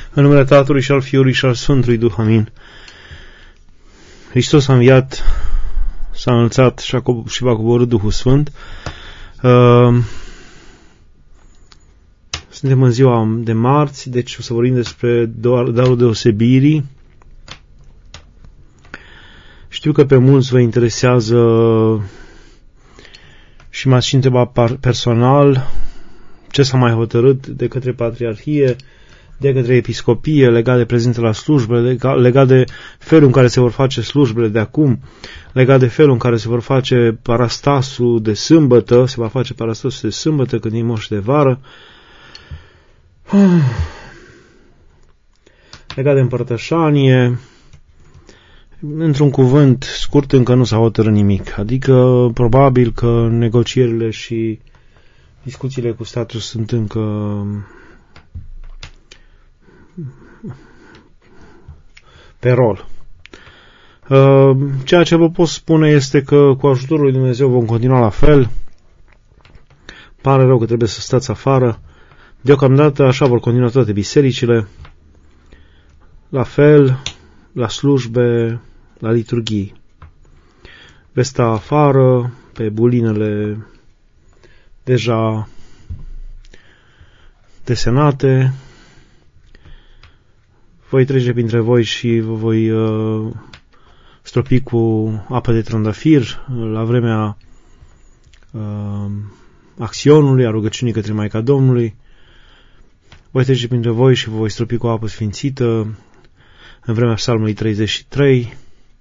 În numele Tatălui și al Fiului și al Sfântului Duh, amin. Hristos a înviat, s-a înălțat și va coborî Duhul Sfânt. Suntem în ziua de marți, deci o să vorbim despre darul deosebirii. Știu că pe mulți vă interesează și m-ați și întrebat personal ce s-a mai hotărât de către Patriarhie, de către Episcopie, legat de prezența la slujbe, legat de felul în care se vor face slujbele de acum, legat de felul în care se vor face parastasul de sâmbătă, se va face parastasul de sâmbătă când e moș de vară, legat de împărtășanie. Într-un cuvânt scurt, încă nu s-a hotărât nimic, adică probabil că negocierile și discuțiile cu statul sunt încă pe rol. Ceea ce vă pot spune este că cu ajutorul lui Dumnezeu vom continua la fel. Pare rău că trebuie să stați afară. Deocamdată așa vor continua toate bisericile. La fel, la slujbe, la liturghii. Veți sta afară, pe bulinele deja desenate. Voi trece printre voi și vă voi stropi cu apă de trandafir la vremea acțiunului, a rugăciunii către Maica Domnului. Voi trece printre voi și vă voi stropi cu apă sfințită în vremea Psalmului 33,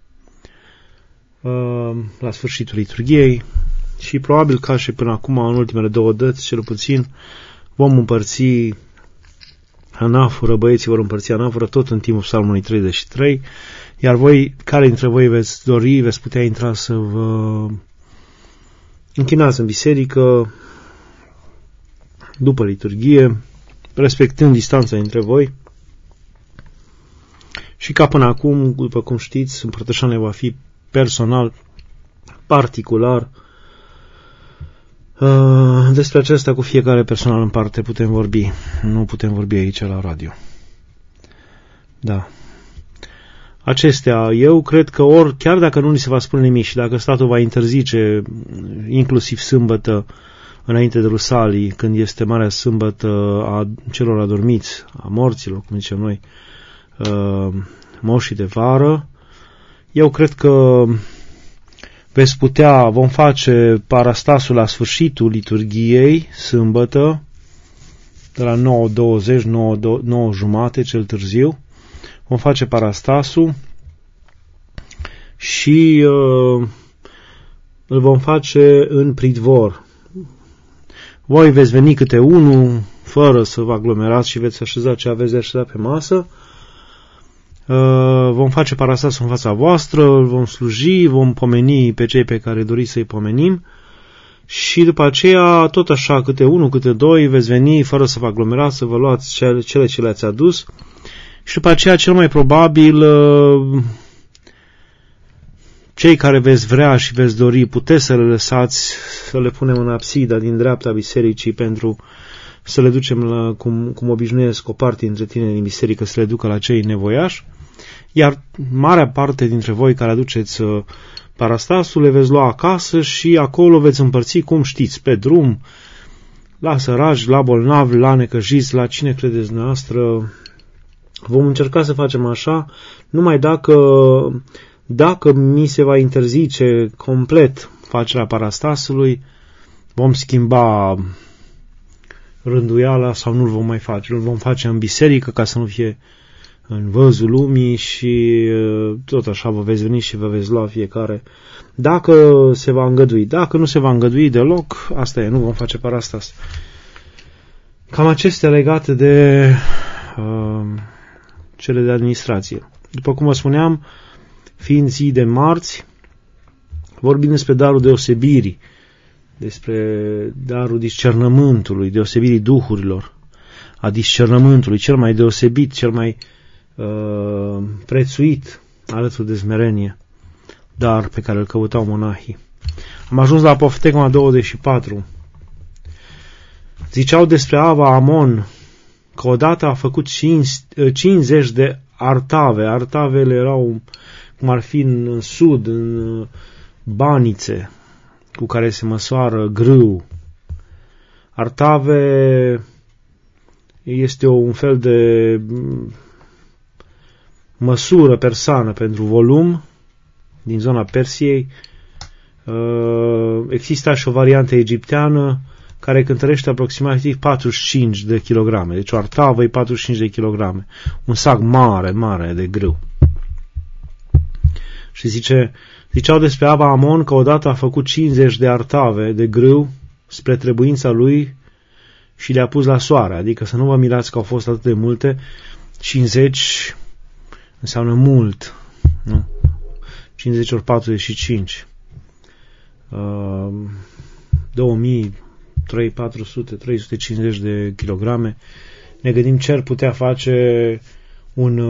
la sfârșitul liturghiei și probabil ca și până acum, în ultimele două dăți, cel puțin, vom împărți anafură, băieții vor împărți anafură tot în timpul Psalmului 33, iar voi, care dintre voi veți dori, veți putea intra să vă închinați în biserică după liturghie, respectând distanța între voi. Și ca până acum, după cum știți, împărtășania va fi personal, particular. Despre acesta cu fiecare personal în parte putem vorbi. Nu putem vorbi aici la radio. Da. Acestea, eu cred că chiar dacă nu ni se va spune nimic și dacă statul va interzice, inclusiv sâmbătă, înainte de Rusalii, când este Marea Sâmbătă a celor adormiți, a morților, cum zicem noi, moșii de vară, eu cred că vom face parastasul la sfârșitul liturghiei, sâmbătă, de la 9:20, 9:30 cel târziu. Vom face parastasul și îl vom face în pridvor. Voi veți veni câte unul, fără să vă aglomerați și veți așeza ce aveți de așezat pe masă. Vom face parastasul în fața voastră, îl vom sluji, vom pomeni pe cei pe care doriți să-i pomenim și după aceea, tot așa, câte unul, câte doi, veți veni fără să vă aglomerați, să vă luați cele ce le-ați adus și după aceea, cel mai probabil, cei care veți vrea și veți dori, puteți să le lăsați, să le punem în absida din dreapta bisericii pentru să le ducem, cum obișnuiesc o parte dintre tine din biserică, să le ducă la cei nevoiași, iar marea parte dintre voi care aduceți parastasul le veți lua acasă și acolo veți împărți, cum știți, pe drum, la săraci, la bolnavi, la necăjiți, la cine credeți noastră. Vom încerca să facem așa, numai dacă mi se va interzice complet facerea parastasului, vom schimba rânduiala sau nu-l vom mai face. Îl vom face în biserică ca să nu fie în văzul lumii și tot așa vă veți veni și vă veți lua fiecare. Dacă se va îngădui. Dacă nu se va îngădui deloc, asta e, nu vom face parastas. Cam acestea legate de cele de administrație. După cum vă spuneam, fiind zi de marți, vorbim despre darul deosebirii, despre darul discernământului, deosebirii duhurilor, a discernământului, cel mai deosebit, cel mai prețuit alături de smerenie, dar pe care îl căutau monahii. Am ajuns la Apoftegma 24. Ziceau despre Ava Amon că odată a făcut 50 de artave. Artavele erau, cum ar fi în sud, în banițe, cu care se măsoară grâu. Artave este un fel de măsură persană pentru volum din zona Persiei. Există și o variantă egipteană care cântărește aproximativ 45 de kilograme. Deci o artavă e 45 de kilograme. Un sac mare, mare de grâu. Și ziceau despre Ava Amon că odată a făcut 50 de artave de grâu spre trebuința lui și le-a pus la soare. Adică să nu vă mirați că au fost atât de multe. 50 înseamnă mult. Nu? 50 ori 45. 2000, 400, 350 de kilograme. Ne gândim ce ar putea face un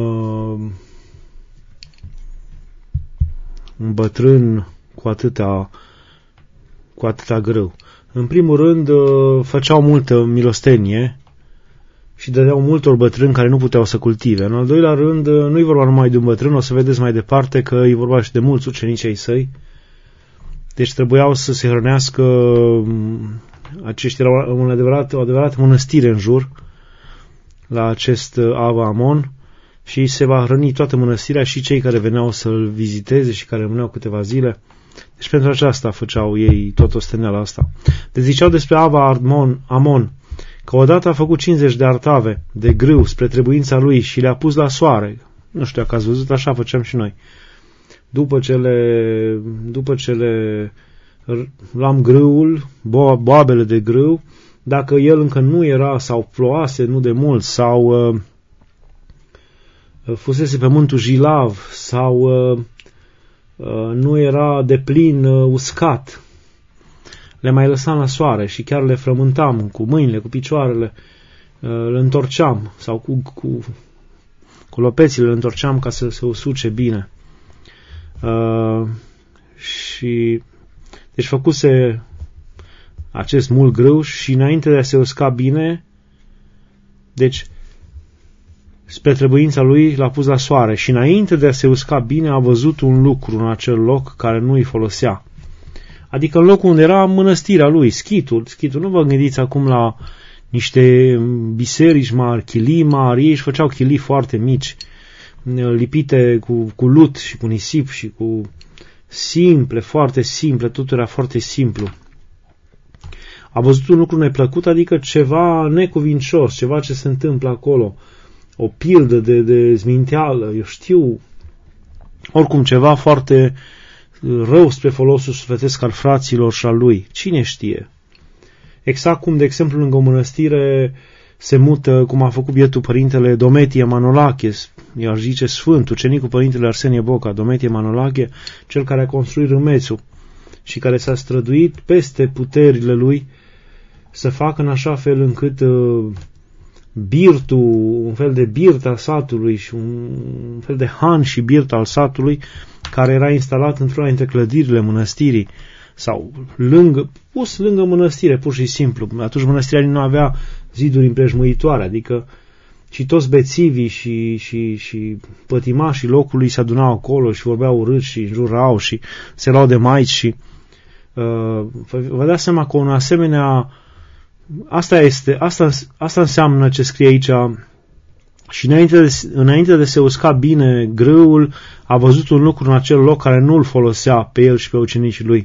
bătrân cu atâta grâu. În primul rând, făceau multă milostenie și dădeau multor bătrâni care nu puteau să cultive. În al doilea rând, nu-i vorba numai de un bătrân, o să vedeți mai departe că e vorba și de mulți ucenici ai săi. Deci trebuiau să se hrănească, aceștia erau o adevărată mănăstire în jur la acest Ava Amon și se va hrăni toată mănăstirea și cei care veneau să-l viziteze și care rămâneau câteva zile. Deci pentru aceasta făceau ei tot osteneala asta. Deci ziceau despre Ava Amon că odată a făcut 50 de artave de grâu spre trebuința lui și le-a pus la soare. Nu știu dacă ați văzut, așa făceam și noi. După ce le luam grâul, boabele de grâu, dacă el încă nu era sau ploase nu de mult sau fusese pe muntul Jilav sau nu era de plin uscat, le mai lăsam la soare și chiar le frământam cu mâinile, cu picioarele, le întorceam sau cu lopețile le întorceam ca să se usuce bine. Și deci făcuse acest mult grâu și înainte de a se usca bine, deci spre trebuința lui l-a pus la soare și înainte de a se usca bine a văzut un lucru în acel loc care nu îi folosea. Adică în locul unde era mănăstirea lui, schitul, nu vă gândiți acum la niște biserici mari, chilii mari, ei își făceau chilii foarte mici, lipite cu lut și cu nisip și cu simple, foarte simple, totul era foarte simplu. A văzut un lucru neplăcut, adică ceva necuvincios, ceva ce se întâmplă acolo, o pildă de zminteală, eu știu, oricum ceva foarte rău spre folosul sufletesc al fraților și al lui. Cine știe? Exact cum, de exemplu, lângă o mănăstire se mută, cum a făcut bietul părintele Dometie Manolache, i-ar zice Sfânt, ucenicul părintele Arsenie Boca, Dometie Manolache, cel care a construit Râmețul și care s-a străduit peste puterile lui să facă în așa fel încât birtul, un fel de birt al satului și un fel de han și birt al satului care era instalat într-una dintre clădirile mănăstirii sau pus lângă mănăstire, pur și simplu. Atunci mănăstirea nu avea ziduri împrejmuitoare, adică și toți bețivii și pătimașii locului se adunau acolo și vorbeau urât și înjurau și se luau de maici și vă dați seama că un asemenea asta înseamnă ce scrie aici. Și înainte de se usca bine grâul, a văzut un lucru în acel loc care nu îl folosea pe el și pe ucenicii lui.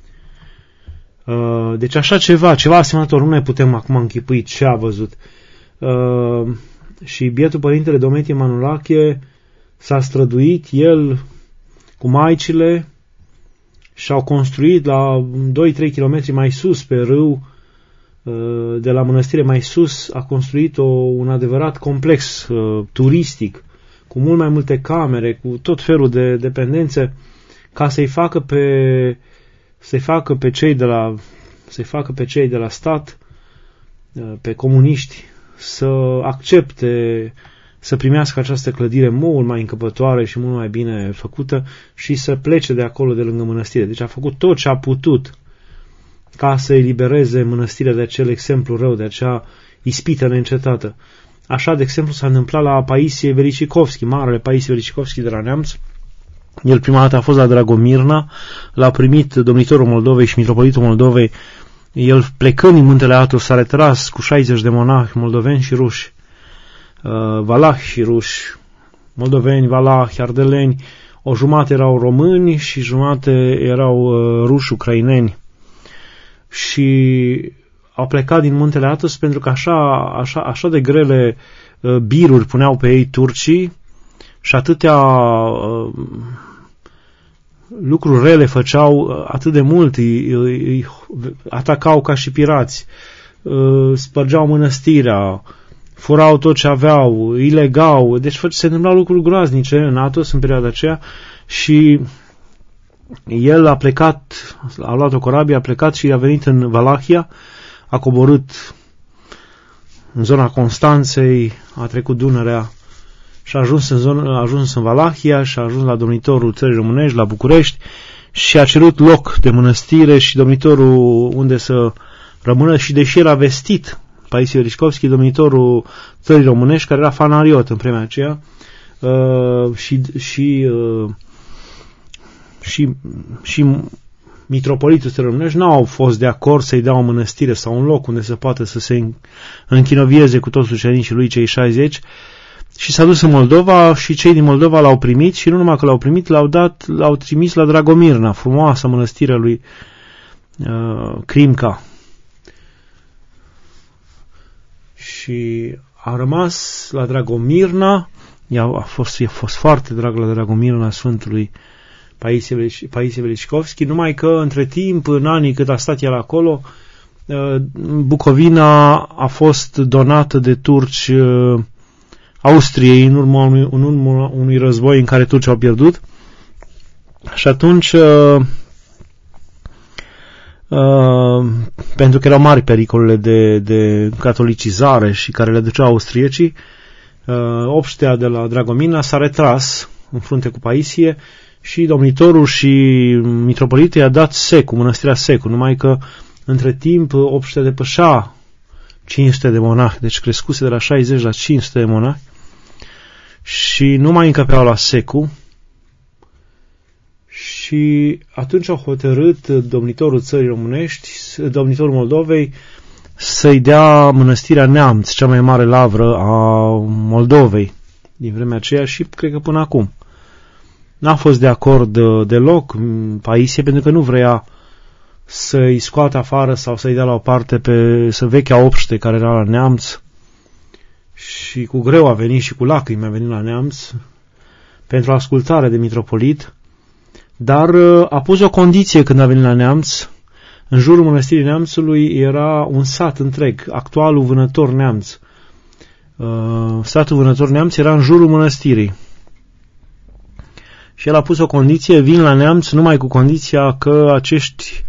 Deci așa ceva asemănător, nu ne putem acum închipui ce a văzut. Și bietul părintele Dometie Manolache s-a străduit, el cu maicile, și-au construit la 2-3 km mai sus pe râu, de la mănăstire mai sus, a construit un adevărat complex turistic, cu mult mai multe camere, cu tot felul de dependențe, ca să-i facă pe cei de la stat, pe comuniști, să accepte, să primească această clădire mult mai încăpătoare și mult mai bine făcută și să plece de acolo, de lângă mănăstire. Deci a făcut tot ce a putut ca să elibereze mănăstirea de acel exemplu rău, de acea ispită neîncetată. Așa, de exemplu, s-a întâmplat la Paisie Velicicovski, marele Paisie Velicicovski de la Neamț. El prima dată a fost la Dragomirna, l-a primit domnitorul Moldovei și mitropolitul Moldovei. El, plecând din Muntele Atos, s-a retras cu 60 de monahi moldoveni și ruși, valahi și ruși, moldoveni, valahi, ardeleni. O jumătate erau români și jumătate erau ruși ucraineni. Și au plecat din Muntele Atos pentru că așa de grele biruri puneau pe ei turcii și atâtea lucruri rele făceau atât de mult, îi atacau ca și pirați, spărgeau mănăstirea, furau tot ce aveau, îi legau, deci se întâmplau lucruri groaznice în Atos în perioada aceea și el a plecat, a luat o corabie, a plecat și a venit în Valahia, a coborât în zona Constanței, a trecut Dunărea și a ajuns în Valahia și a ajuns la domnitorul țării românești, la București, și a cerut loc de mănăstire și domnitorul unde să rămână, și deși era vestit Paisie Velicicovski, domnitorul țării românești, care era fanariot în vremea aceea, și mitropolitul țării românești n-au fost de acord să-i dea o mănăstire sau un loc unde să poată să se închinovieze cu toți ucenicii lui, cei 60, și s-a dus în Moldova și cei din Moldova l-au primit și nu numai că l-au primit, l-au trimis la Dragomirna, frumoasa mănăstire lui Crimca. Și a rămas la Dragomirna, a fost foarte drag la Dragomirna Sfântului Paisie Velicicovski, numai că între timp, în anii cât a stat el acolo, Bucovina a fost donată de turci Austriei în urma unui război în care turcii au pierdut. Și atunci, pentru că erau mari pericolele de catolicizare și care le duceau austriecii, obștea de la Dragomina s-a retras în frunte cu Paisie și domnitorul și mitropolitul i-a dat Secu, mănăstirea Secu, numai că între timp obștea depășea 500 de monahi, deci crescuse de la 60 la 500 de monahi și nu mai încăpeau la Secu. Și atunci au hotărât domnitorul țării românești, domnitorul Moldovei, să-i dea mănăstirea Neamț, cea mai mare lavră a Moldovei din vremea aceea și cred că până acum. N-a fost de acord deloc Paisie, pentru că nu vrea să-i scoată afară sau să-i dea la o parte să vechea obște care era la Neamț, și cu greu a venit și cu lacrimi a venit la Neamț pentru ascultare de mitropolit, dar a pus o condiție când a venit la Neamț. În jurul mănăstirii Neamțului era un sat întreg, actualul Vânător Neamț. Satul Vânător Neamț era în jurul mănăstirii. Și el a pus o condiție: vin la Neamț numai cu condiția că acești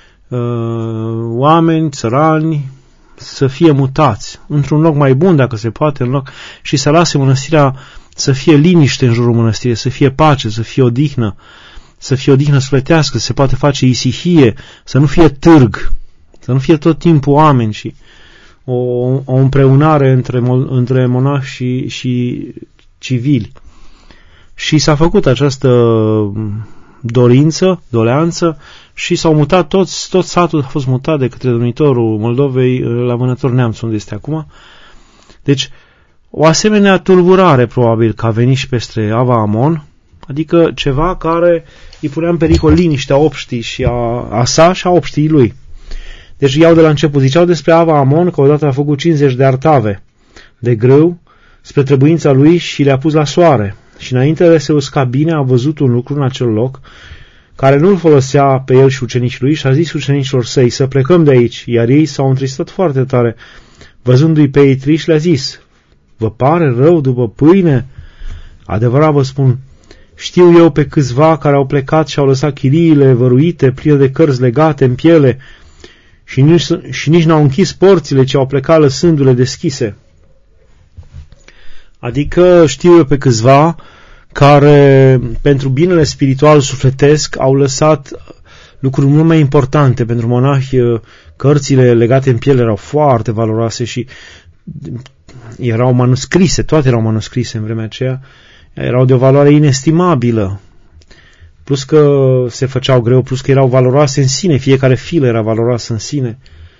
oameni țărani să fie mutați într-un loc mai bun, dacă se poate, și să lase mănăstirea să fie liniște în jurul mănăstirii, să fie pace, să fie odihnă, sufletească, să se poate face isihie, să nu fie târg, să nu fie tot timpul oameni și o împreunare între monași și civili. Și s-a făcut această doleanță și s-au mutat tot satul a fost mutat de către domnitorul Moldovei la Vânător Neamț, unde este acum. Deci, o asemenea tulburare probabil că a venit și peste Ava Amon, adică ceva care îi punea în pericol liniștea obștii și a sa și a obștii lui. Deci iau de la început, ziceau despre Ava Amon că odată a făcut 50 de artave de grâu spre trebuința lui și le-a pus la soare. Și înainte de se usca bine, a văzut un lucru în acel loc care nu-l folosea pe el și ucenicii lui și a zis ucenicilor săi să plecăm de aici, iar ei s-au întristat foarte tare. Văzându-i pe ei triși, le-a zis: vă pare rău după pâine? Adevărat vă spun, știu eu pe câțiva care au plecat și au lăsat chiriile văruite, pline de cărți legate în piele și nici n-au închis porțile, ci au plecat lăsându-le deschise. Adică știu eu pe câțiva care, pentru binele spiritual sufletesc, au lăsat lucruri mult mai importante. Pentru monahi, cărțile legate în piele erau foarte valoroase și erau manuscrise, toate erau manuscrise în vremea aceea, erau de o valoare inestimabilă. Plus că se făceau greu, plus că erau valoroase în sine, fiecare filă era valoroasă în sine.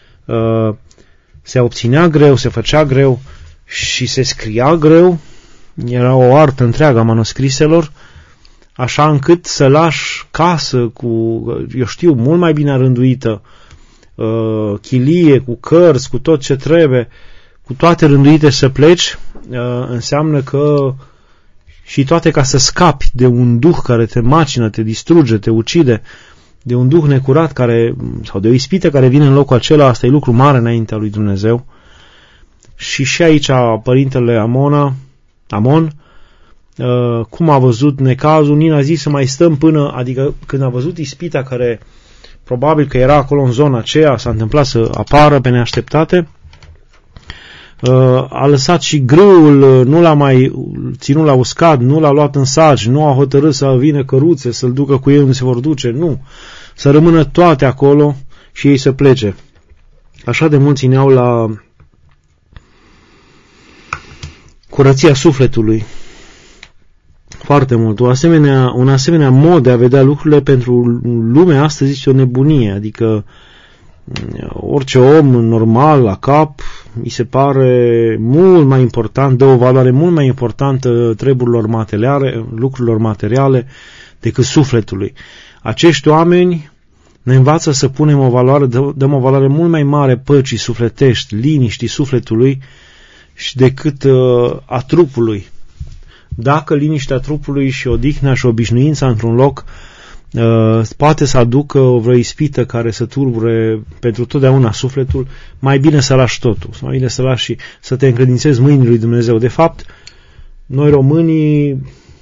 Se obținea greu, se făcea greu și se scria greu. Era o artă întreagă a manuscriselor, așa încât să lași casă cu, eu știu, mult mai bine rânduită, chilie, cu cărți, cu tot ce trebuie, cu toate rânduite să pleci, înseamnă că și toate ca să scapi de un duh care te macină, te distruge, te ucide, de un duh necurat care, sau de o ispită care vine în locul acela, asta e lucru mare înaintea lui Dumnezeu. Și aici părintele Amon, cum a văzut necazul, Nina a zis să mai stăm până, adică când a văzut ispita care probabil că era acolo în zona aceea, s-a întâmplat să apară pe neașteptate, a lăsat și grâul, nu l-a mai ținut la uscat, nu l-a luat în sagi, nu a hotărât să vină căruțe, să-l ducă cu ei unde se vor duce, nu, să rămână toate acolo și ei să plece. Așa de mult țineau la curăția sufletului. Foarte mult. Un asemenea mod de a vedea lucrurile pentru lumea astăzi este o nebunie. Adică orice om normal la cap mi se pare mult mai important, dă o valoare mult mai importantă lucrurilor materiale decât sufletului. Acești oameni ne învață să punem dăm o valoare mult mai mare păcii sufletești, liniștii sufletului și decât a trupului. Dacă liniștea trupului și odihna și obișnuința într-un loc poate să aducă o vreo ispită care să tulbure pentru totdeauna sufletul, mai bine să lași totul, mai bine să lași și să te încredințezi mâinii lui Dumnezeu. De fapt, noi românii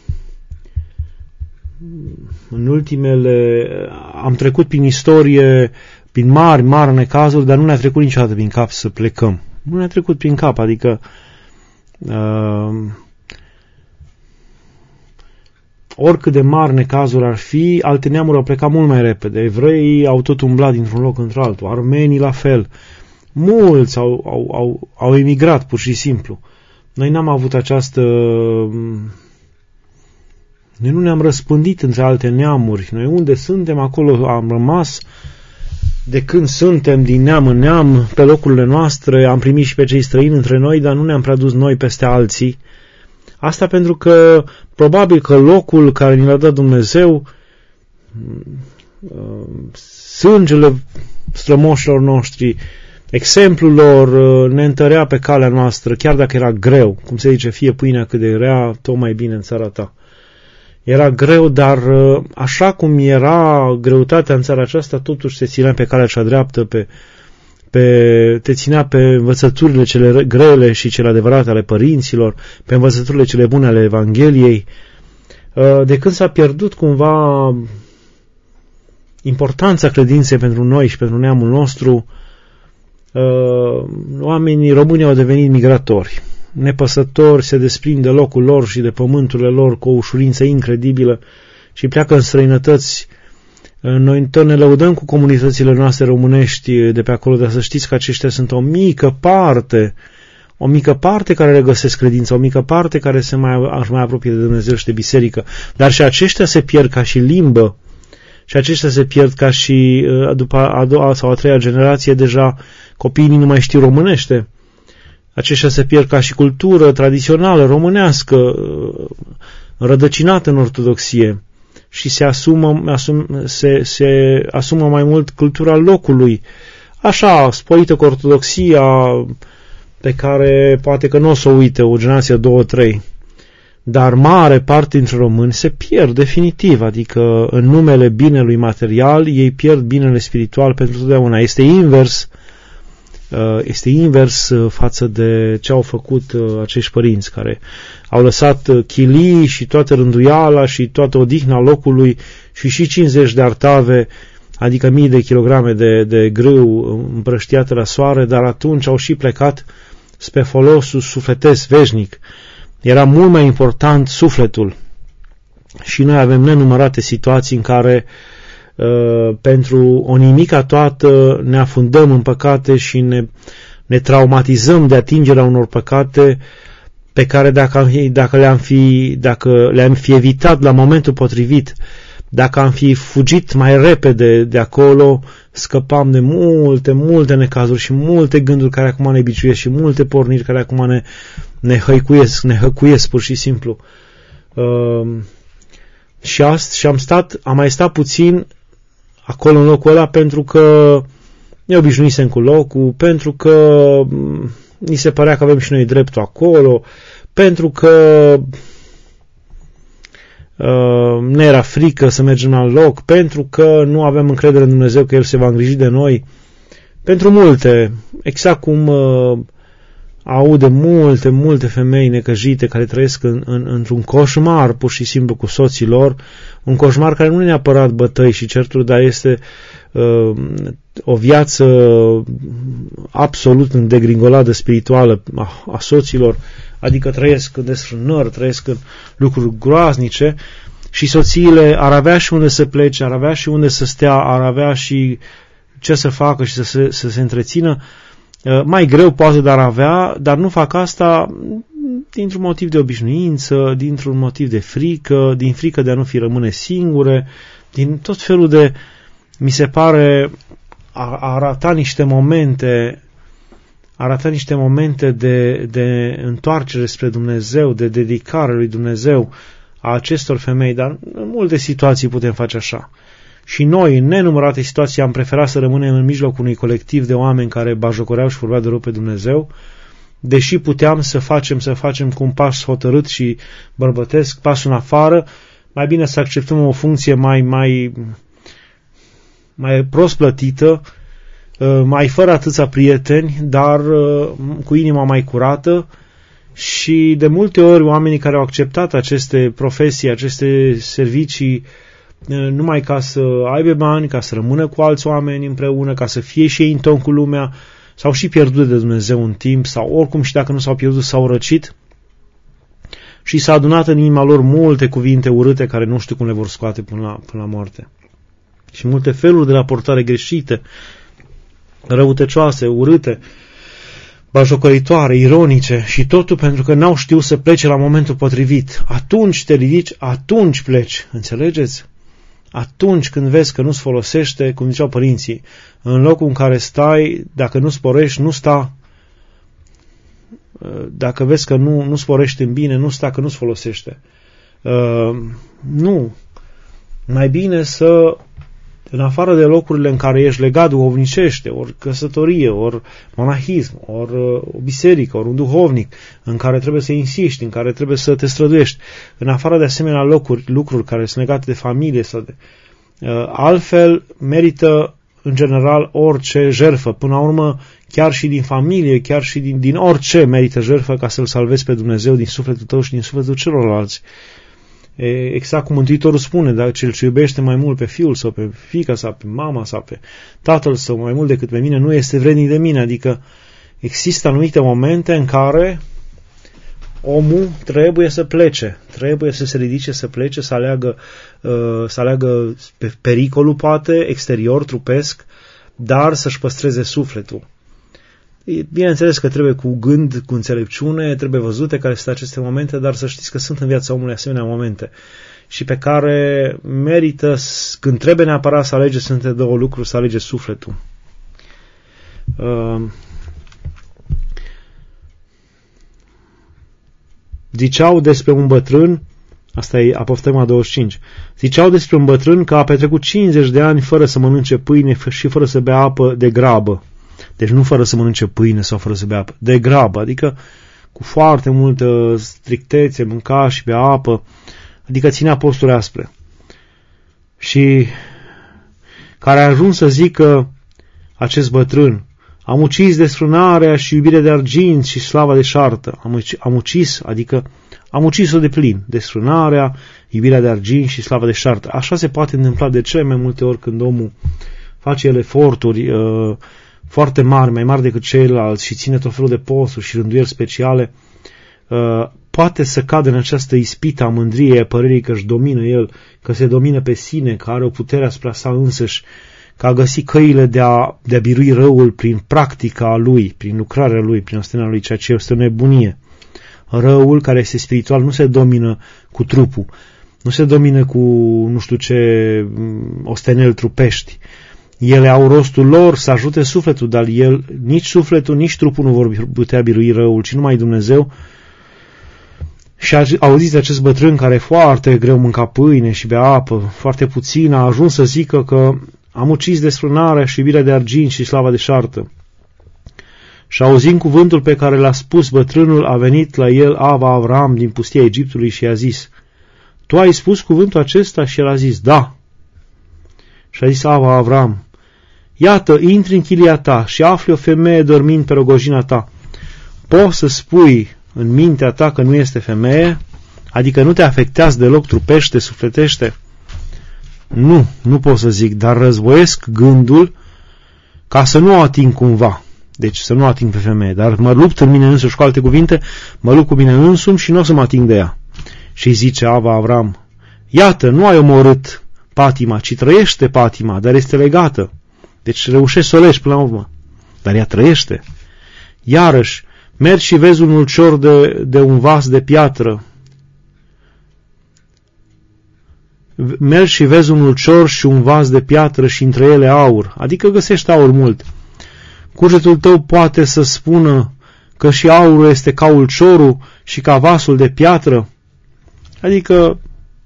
în ultimele am trecut prin istorie, prin mari necazuri, dar nu ne-a trecut niciodată prin cap să plecăm. Nu ne-a trecut prin cap, adică oricât de mari necazuri ar fi, alte neamuri au plecat mult mai repede. Evreii au tot umblat dintr-un loc într-altul, armenii la fel. Mulți au emigrat pur și simplu. Noi n-am avut această... Noi nu ne-am răspândit între alte neamuri. Noi unde suntem, acolo am rămas. De când suntem din neam în neam, pe locurile noastre, am primit și pe cei străini între noi, dar nu ne-am prea dus noi peste alții. Asta pentru că probabil că locul care ni l-a dat Dumnezeu, sângele strămoșilor noștri, exemplul lor ne întărea pe calea noastră, chiar dacă era greu, cum se zice, fie pâinea cât de rea, tot mai bine în țara ta. Era greu, dar așa cum era greutatea în țara aceasta, totuși te ținea pe calea cea dreaptă, te ținea pe învățăturile cele grele și cele adevărate ale părinților, pe învățăturile cele bune ale Evangheliei. De când s-a pierdut cumva importanța credinței pentru noi și pentru neamul nostru, oamenii români au devenit migratori. Nepăsători, se desprind de locul lor și de pământurile lor cu o ușurință incredibilă și pleacă în străinătăți. Noi tot ne lăudăm cu comunitățile noastre românești de pe acolo, dar să știți că aceștia sunt o mică parte care regăsesc credința, o mică parte care se mai apropie de Dumnezeu și de biserică. Dar și aceștia se pierd ca și limbă, și aceștia se pierd ca și după a doua sau a treia generație, deja copiii nu mai știu românește. Aceștia se pierd ca și cultură tradițională, românească, rădăcinată în ortodoxie. Și se asumă mai mult cultura locului, așa, spoită cu ortodoxia pe care poate că nu o să o uite o generație, 2-3, dar mare parte dintre români se pierd definitiv, adică în numele binelui material ei pierd binele spiritual pentru totdeauna. Este invers față de ce au făcut acești părinți care au lăsat chilii și toată rânduiala și toată odihna locului și 50 de artave, adică mii de kilograme de grâu împrăștiate la soare, dar atunci au și plecat spre folosul sufletesc veșnic. Era mult mai important sufletul. Și noi avem nenumărate situații în care pentru o nimica toată ne afundăm în păcate și ne traumatizăm de atingerea unor păcate pe care dacă le-am fi evitat la momentul potrivit, dacă am fi fugit mai repede de acolo, scăpam de multe necazuri și multe gânduri care acum ne biciuiesc și multe porniri care acum ne hăcuiesc pur și simplu. Și am mai stat puțin acolo în locul ăla pentru că ne obișnuisem cu locul, pentru că ni se părea că avem și noi dreptul acolo, pentru că ne era frică să mergem la loc, pentru că nu aveam încredere în Dumnezeu că El se va îngriji de noi, pentru multe, exact cum aude multe femei necăjite care trăiesc într-un coșmar pur și simplu cu soții lor, un coșmar care nu e neapărat bătăi și certuri, dar este o viață absolut în degringoladă spirituală a soților, adică trăiesc în desfrânări, trăiesc în lucruri groaznice și soțiile ar avea și unde să plece, ar avea și unde să stea, ar avea și ce să facă și să se întrețină. Mai greu poate dar nu fac asta dintr-un motiv de obișnuință, dintr-un motiv de frică, din frică de a nu fi rămâne singure, din tot felul de, mi se pare, a arata niște momente de întoarcere spre Dumnezeu, de dedicare lui Dumnezeu a acestor femei, dar în multe situații putem face așa. Și noi, în nenumărate situații, am preferat să rămânem în mijlocul unui colectiv de oameni care bajocoreau și vorbeau de rău pe Dumnezeu, deși puteam să facem cu un pas hotărât și bărbătesc, pasul în afară, mai bine să acceptăm o funcție mai prost plătită, mai fără atâția prieteni, dar cu inima mai curată. Și de multe ori oamenii care au acceptat aceste profesii, aceste servicii, numai ca să aibă bani, ca să rămână cu alți oameni împreună, ca să fie și ei în ton cu lumea, s-au și pierdut de Dumnezeu în timp, sau oricum și dacă nu s-au pierdut, s-au răcit și s-a adunat în inima lor multe cuvinte urâte care nu știu cum le vor scoate până la moarte. Și multe feluri de raportare greșite, răutăcioase, urâte, bajocoritoare, ironice, și totul pentru că n-au știut să plece la momentul potrivit. Atunci te ridici, atunci pleci, înțelegeți? Atunci când vezi că nu-ți folosește, cum ziceau părinții, în locul în care stai, dacă nu sporești, nu sta. Dacă vezi că nu sporești în bine, nu sta, că nu-ți folosește. Nu. Mai bine să, în afară de locurile în care ești legat duhovnicește, ori căsătorie, ori monahism, ori o biserică, ori un duhovnic, în care trebuie să insiști, în care trebuie să te străduiești, în afară de asemenea lucruri care sunt legate de familie sau de... altfel merită în general orice jertfă. Până la urmă, chiar și din familie, chiar și din orice merită jertfă ca să-L salvezi pe Dumnezeu din sufletul tău și din sufletul celorlalți. Exact cum Mântuitorul spune, dacă cel ce iubește mai mult pe fiul sau pe fiica sau pe mama sau pe tatăl său mai mult decât pe mine, nu este vrednic de mine. Adică există anumite momente în care omul trebuie să plece, trebuie să se ridice, să plece, să aleagă pe pericolul poate, exterior, trupesc, dar să-și păstreze sufletul. Bineînțeles că trebuie cu gând, cu înțelepciune, trebuie văzute care sunt aceste momente, dar să știți că sunt în viața omului asemenea momente și pe care merită, când trebuie neapărat să alege, sunt două lucruri, să alege sufletul. Ziceau despre un bătrân, asta e Apoftegma 25, ziceau despre un bătrân că a petrecut 50 de ani fără să mănânce pâine și fără să bea apă de grabă. Deci nu fără să mănânce pâine sau fără să bea apă, de grabă, adică cu foarte multă strictețe, mânca și bea apă, adică ținea posturi aspre. Și care a ajuns să zică acest bătrân, am ucis desfrânarea și iubirea de argint și slava de șartă. Am ucis, adică am ucis-o de plin, desfrânarea, iubirea de argint și slava de șartă. Așa se poate întâmpla de cele mai multe ori când omul face el eforturi foarte mari, mai mari decât ceilalți și ține tot felul de posturi și rânduieli speciale, poate să cadă în această ispită a mândriei, a părerii că își domină el, că se domină pe sine, că are o putere asupra sa însăși, că a găsit căile de a birui răul prin practica lui, prin lucrarea lui, prin ostenirea lui, ceea ce este o nebunie. Răul care este spiritual nu se domină cu trupul, nu se domină cu nu știu ce osteneli trupești. Ele au rostul lor să ajute sufletul, dar nici sufletul, nici trupul nu vor putea birui răul, ci numai Dumnezeu. Și auziți acest bătrân care foarte greu mânca pâine și bea apă, foarte puțin, a ajuns să zică că am ucis desfrânarea și iubirea de argint și slava de șartă. Și auzind cuvântul pe care l-a spus bătrânul, a venit la el Ava Avram din pustia Egiptului și i-a zis: Tu ai spus cuvântul acesta? Și el a zis: Da. Și a zis Ava Avram: Iată, intri în chilia ta și afli o femeie dormind pe rogojina ta. Poți să spui în mintea ta că nu este femeie? Adică nu te afectează deloc trupește, sufletește? Nu pot să zic, dar războiesc gândul ca să nu o ating cumva. Deci să nu o ating pe femeie, dar mă lupt în mine însuși, cu alte cuvinte, mă lupt cu mine însumi și nu o să mă ating de ea. Și zice Ava Avram: Iată, nu ai omorât patima, ci trăiește patima, dar este legată. Deci reușești să o legi până la urmă, dar ea trăiește. Iarăși, mergi și vezi un ulcior de un vas de piatră. Mergi și vezi un ulcior și un vas de piatră și între ele aur, adică găsești aur mult. Cugetul tău poate să spună că și aurul este ca ulciorul și ca vasul de piatră? Adică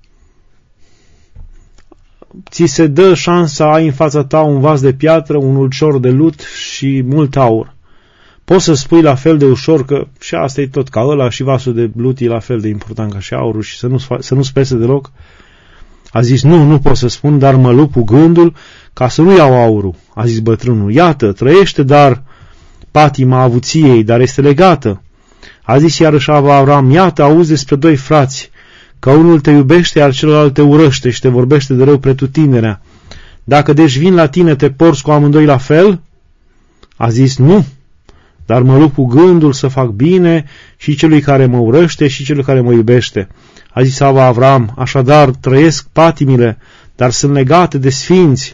ți se dă șansa, ai în fața ta un vas de piatră, un ulcior de lut și mult aur. Poți să spui la fel de ușor că și asta e tot ca ăla și vasul de lut e la fel de important ca și aurul și să nu spese deloc? A zis: nu pot să spun, dar mă lupt cu gândul ca să nu iau aurul. A zis bătrânul: Iată, trăiește dar patima avuției, dar este legată. A zis iarăși Ava Avram: Iată, auzi despre doi frați, că unul te iubește, iar celălalt te urăște și te vorbește de rău pretutinderea. Dacă deci vin la tine, te porți cu amândoi la fel? A zis: Nu, dar mă lupt cu gândul să fac bine și celui care mă urăște și celui care mă iubește. A zis Ava Avram: Așadar trăiesc patimile, dar sunt legate de sfinți.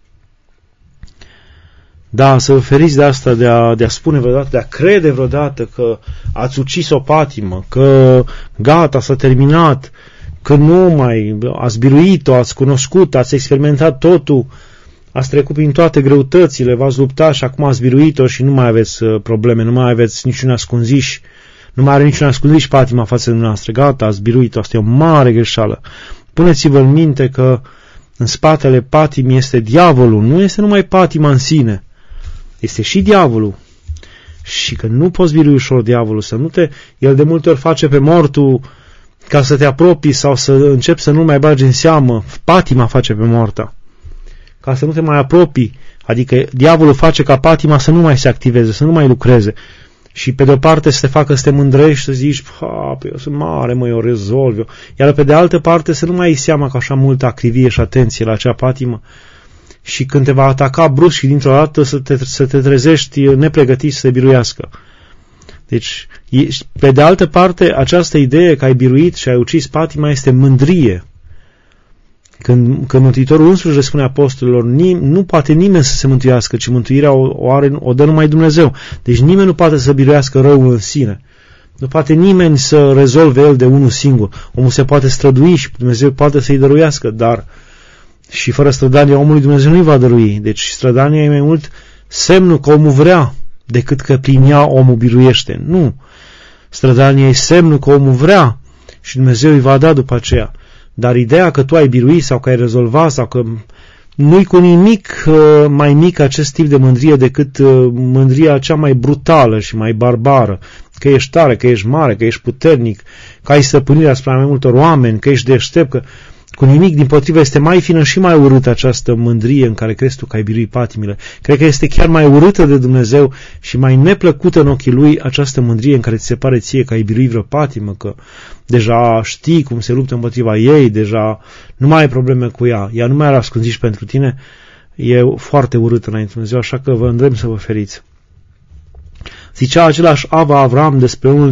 Da, să vă feriți de asta, de a spune vreodată, de a crede vreodată că ați ucis o patimă, că gata, s-a terminat, că nu mai ați biruit-o, ați cunoscut, ați experimentat totul, ați trecut prin toate greutățile, v-ați luptat și acum ați biruit-o și nu mai aveți probleme, nu mai aveți niciun ascunziș, nu mai are niciun ascunziș patima față de noastră, gata, ați biruit-o, asta e o mare greșeală. Puneți-vă în minte că în spatele patimii este diavolul, nu este numai patima în sine, este și diavolul. Și că nu poți birui ușor diavolul, el de multe ori face pe mortul ca să te apropii sau să începi să nu mai bagi în seamă, patima face pe moarta, ca să nu te mai apropii, adică diavolul face ca patima să nu mai se activeze, să nu mai lucreze. Și pe de o parte să te facă să te mândrești, să zici: eu sunt mare, eu rezolv eu. Iar pe de altă parte să nu mai ai seama că așa multă acrivie și atenție la acea patimă. Și când te va ataca brusc și dintr-o dată să te trezești nepregătit să te biruiască. Deci, pe de altă parte, această idee că ai biruit și ai ucis patima este mândrie. Când Mântuitorul însuși le spune apostolilor: nu poate nimeni să se mântuiască, ci mântuirea o dă numai Dumnezeu. Deci nimeni nu poate să biruiască răul în sine. Nu poate nimeni să rezolve el de unul singur. Omul se poate strădui și Dumnezeu poate să-i dăruiască, dar și fără strădania omului Dumnezeu nu-i va dărui. Deci strădania e mai mult semnul că omul vrea decât că prin ea omul biruiește. Nu. Strădania e semnul că omul vrea și Dumnezeu îi va da după aceea. Dar ideea că tu ai birui sau că ai rezolvat sau că nu-i cu nimic mai mic acest tip de mândrie decât mândria cea mai brutală și mai barbară. Că ești tare, că ești mare, că ești puternic, că ai stăpânirea asupra mai multor oameni, că ești deștept, că cu nimic, dimpotrivă, este mai fină și mai urâtă această mândrie în care crezi tu că ai birui patimile. Cred că este chiar mai urâtă de Dumnezeu și mai neplăcută în ochii Lui această mândrie în care ți se pare ție că ai birui vreo patimă, că deja știi cum se luptă împotriva ei, deja nu mai ai probleme cu ea, ea nu mai are ascunziș pentru tine. E foarte urâtă înainte Dumnezeu, așa că vă îndemn să vă feriți. Zicea același Ava Avram despre unul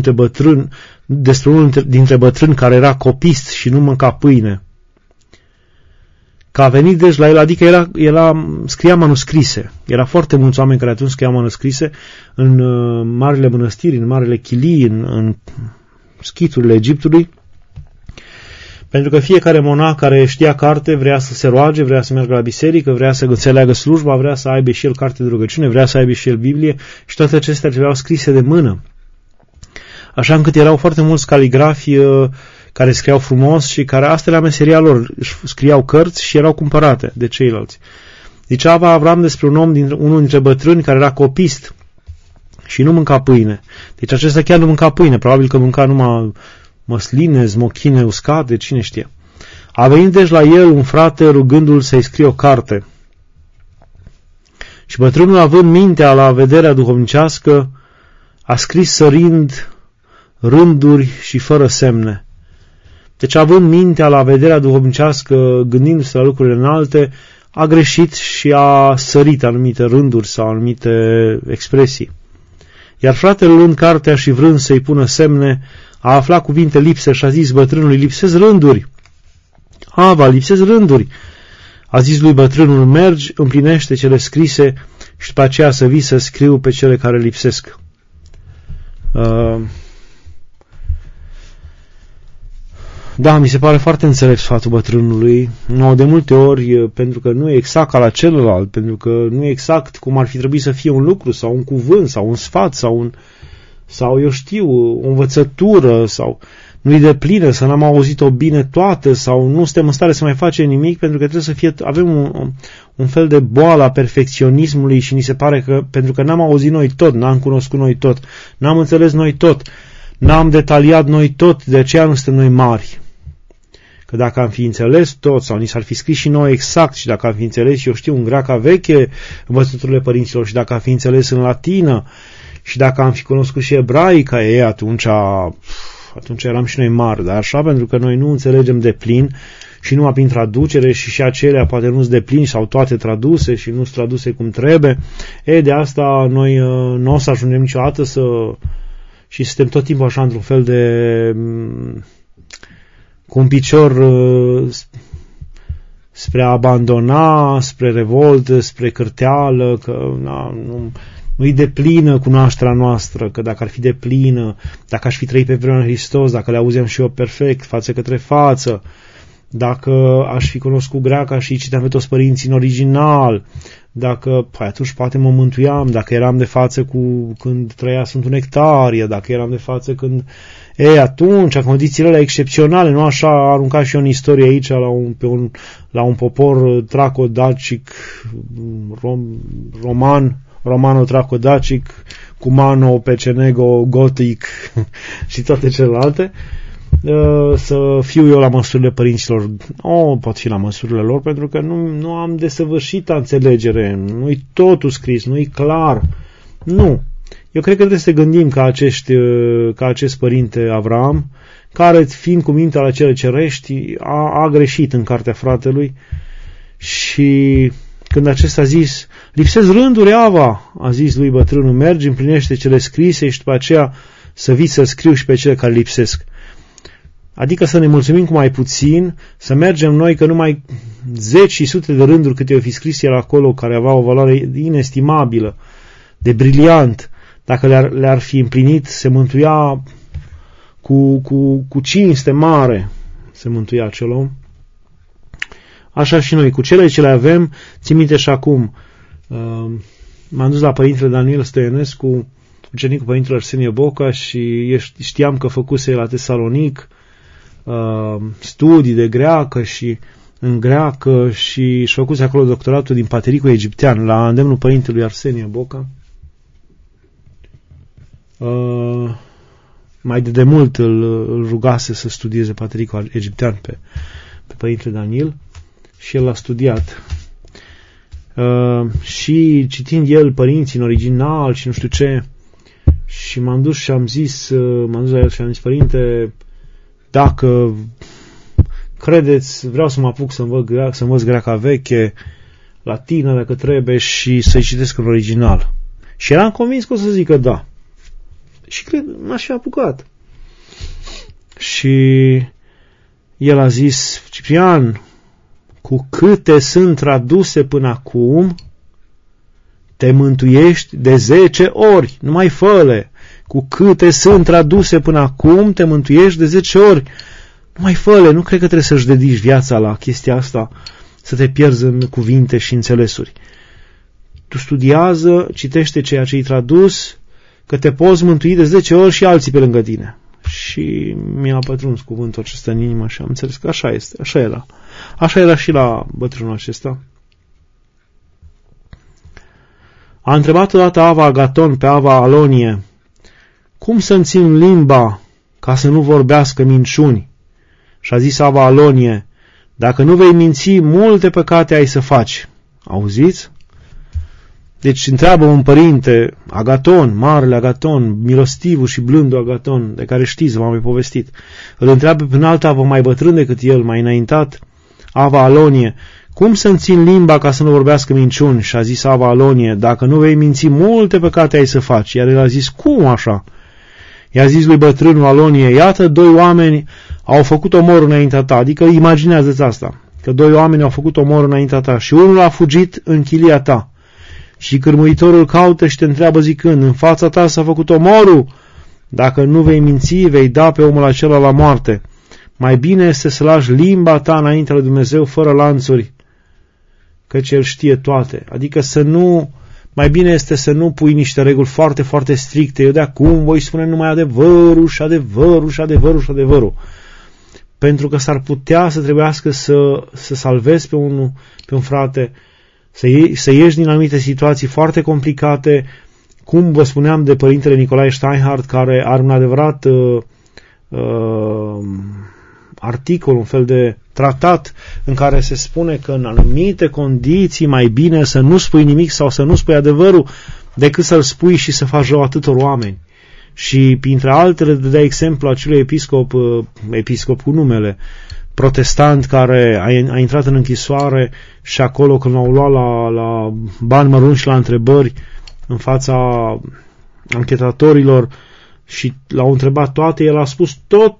dintre bătrâni care era copist și nu mânca pâine, că a venit deci la el, adică scria manuscrise. Era foarte mulți oameni care atunci scriau manuscrise în marile mănăstiri, în marele chilii, în schiturile Egiptului, pentru că fiecare monah care știa carte vrea să se roage, vrea să meargă la biserică, vrea să înțeleagă slujba, vrea să aibă și el carte de rugăciune, vrea să aibă și el Biblie și toate acestea trebuiau scrise de mână. Așa încât erau foarte mulți caligrafi care scriau frumos și care asta era meseria lor, scriau cărți și erau cumpărate de ceilalți. Zicea Avram despre unul dintre bătrâni care era copist și nu mânca pâine. Deci acesta chiar nu mânca pâine, probabil că mânca numai măsline, zmochine uscate, cine știe. A venit deci la el un frate rugându-l să-i scrie o carte. Și bătrânul, având mintea la vederea duhovnicească, a scris sărind rânduri și fără semne. Deci, având mintea la vederea duhovnicească, gândindu-se la lucrurile înalte, a greșit și a sărit anumite rânduri sau anumite expresii. Iar fratele, luând cartea și vrând să-i pună semne, a aflat cuvinte lipse și a zis bătrânului: lipsesc rânduri. Ava, lipsesc rânduri. A zis lui bătrânul: mergi, împlinește cele scrise și după aceea să vii să scriu pe cele care lipsesc. Da, mi se pare foarte înțelept sfatul bătrânului. De multe ori, pentru că nu e exact ca la celălalt, pentru că nu e exact cum ar fi trebuit să fie un lucru, sau un cuvânt, sau un sfat, sau eu știu, o învățătură, sau nu-i de plină, să n-am auzit-o bine toată, sau nu suntem în stare să mai facem nimic, pentru că trebuie să fie, avem un fel de boală a perfecționismului și ni se pare că, pentru că n-am auzit noi tot, n-am cunoscut noi tot, n-am înțeles noi tot, n-am detaliat noi tot, de aceea nu suntem noi mari. Că dacă am fi înțeles tot, sau ni s-ar fi scris și noi exact, și dacă am fi înțeles, eu știu, în greaca veche învățăturile părinților, și dacă am fi înțeles în latină, și dacă am fi cunoscut și ebraica, atunci eram și noi mari, dar așa, pentru că noi nu înțelegem de plin și numai prin traducere și acelea poate nu-s de plin sau toate traduse și nu-s traduse cum trebuie, de asta noi nu o să ajungem niciodată și suntem tot timpul așa într-un fel de cu un picior spre a abandona, spre revoltă, spre cârteală, că nu-i deplină cunoașterea noastră, că dacă ar fi deplină, dacă aș fi trăit pe vremea Hristos, dacă le auzeam și eu perfect, față către față, dacă aș fi cunoscut greaca și citeam pe toți părinții în original, dacă, atunci poate mă mântuiam, dacă eram de față când trăia Sfântul Nectarie, dacă eram de față când... atunci, condițiile alea excepționale, nu așa arunca și eu în istorie aici la un popor traco-dacic, romano-traco-dacic, cumano-pecenego-gotic și toate celelalte, să fiu eu la măsurile părinților. Pot fi la măsurile lor, pentru că nu am desăvârșită înțelegere, nu-i totul scris, nu-i clar. Nu. Eu cred că trebuie să gândim ca acest părinte Avram, care, fiind cu mintea la cele cerești, a greșit în cartea fratelui și când acesta a zis: lipsesc rânduri, Ava, a zis lui bătrânul: mergi, împlinește cele scrise și după aceea să vii să scriu și pe cele care lipsesc. Adică să ne mulțumim cu mai puțin, să mergem noi, că numai 10 și sute de rânduri câte o fi scris el acolo, care aveau o valoare inestimabilă, de briliant, dacă le-ar fi împlinit, se mântuia cu cinste mare, se mântuia acel om. Așa și noi, cu cele ce le avem, țin minte și acum, m-am dus la părintele Daniel Stoienescu, ucenicul părintele Arsenie Boca, și știam că făcuse la Tesalonic studii de greacă și în greacă și făcuse acolo doctoratul din patericul egiptean, la îndemnul părintelui Arsenie Boca. Mai de demult îl rugase să studieze patericul egiptean pe părintele Daniel și el l-a studiat. Și citind el părinții în original și nu știu ce, și m-am dus la el și am zis: părinte, dacă credeți, vreau să mă apuc să învăț greaca veche, latină dacă trebuie, și să-i citesc în original. Și eram convins că o să zică da. Și cred, m-aș fi apucat. Și el a zis: Ciprian, cu câte sunt traduse până acum, te mântuiești de 10 ori. Nu mai fă-le. Cu câte sunt traduse până acum, te mântuiești de 10 ori. Nu mai fă-le. Nu cred că trebuie să-și dedici viața la chestia asta, să te pierzi în cuvinte și înțelesuri. Tu studiază, citește ceea ce-i tradus, că te poți mântui de 10 ori și alții pe lângă tine. Și mi-a pătruns cuvântul acesta în inimă și am înțeles că așa este, așa era. Așa era și la bătrânul acesta. A întrebat odată Ava Agaton pe Ava Alonie, cum să-mi țin limba ca să nu vorbească minciuni? Și a zis Ava Alonie, dacă nu vei minți, multe păcate ai să faci. Auziți? Deci întreabă un părinte, Agaton, marele Agaton, milostivul și blândul Agaton, de care știți, v-am mai povestit. Îl întreabă pe un alt avă mai bătrân decât el, mai înaintat, Ava Alonie, cum să-mi țin limba ca să nu vorbească minciuni? Și a zis Ava Alonie, dacă nu vei minți, multe păcate ai să faci. Iar el a zis, cum așa? I-a zis lui bătrânul Alonie, iată, 2 oameni au făcut omor înaintea ta, adică imaginează-ți asta, că 2 oameni au făcut omor înaintea ta și unul a fugit în chilia ta. Și cârmuitorul caută și te întreabă zicând, în fața ta s-a făcut omorul, dacă nu vei minți, vei da pe omul acela la moarte. Mai bine este să lași limba ta înaintea lui Dumnezeu fără lanțuri, căci El știe toate. Adică mai bine este să nu pui niște reguli foarte, foarte stricte. Eu de acum voi spune numai adevărul și adevărul și adevărul și adevărul. Pentru că s-ar putea să trebuiască să salvezi pe un frate, să ieși din anumite situații foarte complicate, cum vă spuneam de părintele Nicolae Steinhardt, care are un adevărat articol, un fel de tratat în care se spune că în anumite condiții mai bine să nu spui nimic sau să nu spui adevărul decât să-l spui și să faci rău atâtor oameni. Și printre altele dădea exemplu acelui episcop cu numele, protestant, care a intrat în închisoare și acolo când l-au luat la bani mărunți și la întrebări în fața anchetatorilor și l-au întrebat toate, el a spus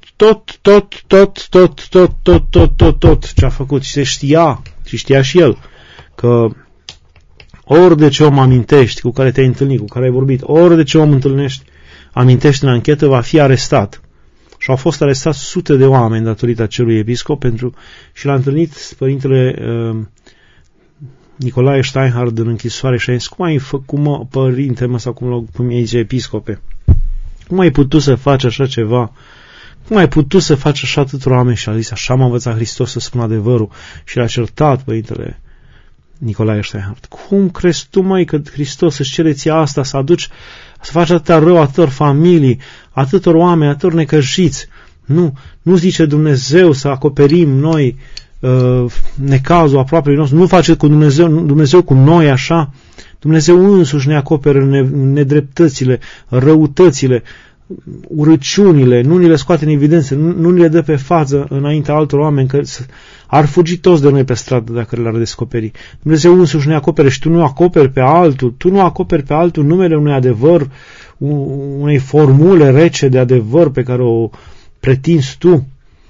tot ce a făcut și știa și el că ori de ce om amintești, cu care te-ai întâlnit, cu care ai vorbit, ori de ce om întâlnești, amintești în anchetă, va fi arestat. Și au fost arestați sute de oameni datorită acelui episcop și l-a întâlnit părintele Nicolae Steinhardt în închisoare și a zis, cum ai făcut, mă, părinte, mă, sau cum i-ai zice, episcope? Cum ai putut să faci așa ceva? Cum ai putut să faci așa atâtor oameni? Și a zis, așa m-a învățat Hristos să spun adevărul. Și l-a certat părintele Nicolae Steinhardt. Cum crezi tu, măi, că Hristos își cere ție asta, să faci atâta rău atâtor familii, atâtor oameni, atâtor necăjiți? Nu zice Dumnezeu să acoperim noi necazul aproapelui nostru, nu face cu Dumnezeu cu noi așa. Dumnezeu însuși ne acoperă nedreptățile, răutățile, urăciunile, nu ni le scoate în evidență, nu ni le dă pe față înaintea altor oameni, că ar fugi toți de noi pe stradă dacă le-ar descoperi. Dumnezeu însuși ne acoperă și tu nu acoperi pe altul, numele unui adevăr, unei formule rece de adevăr pe care o pretinzi tu.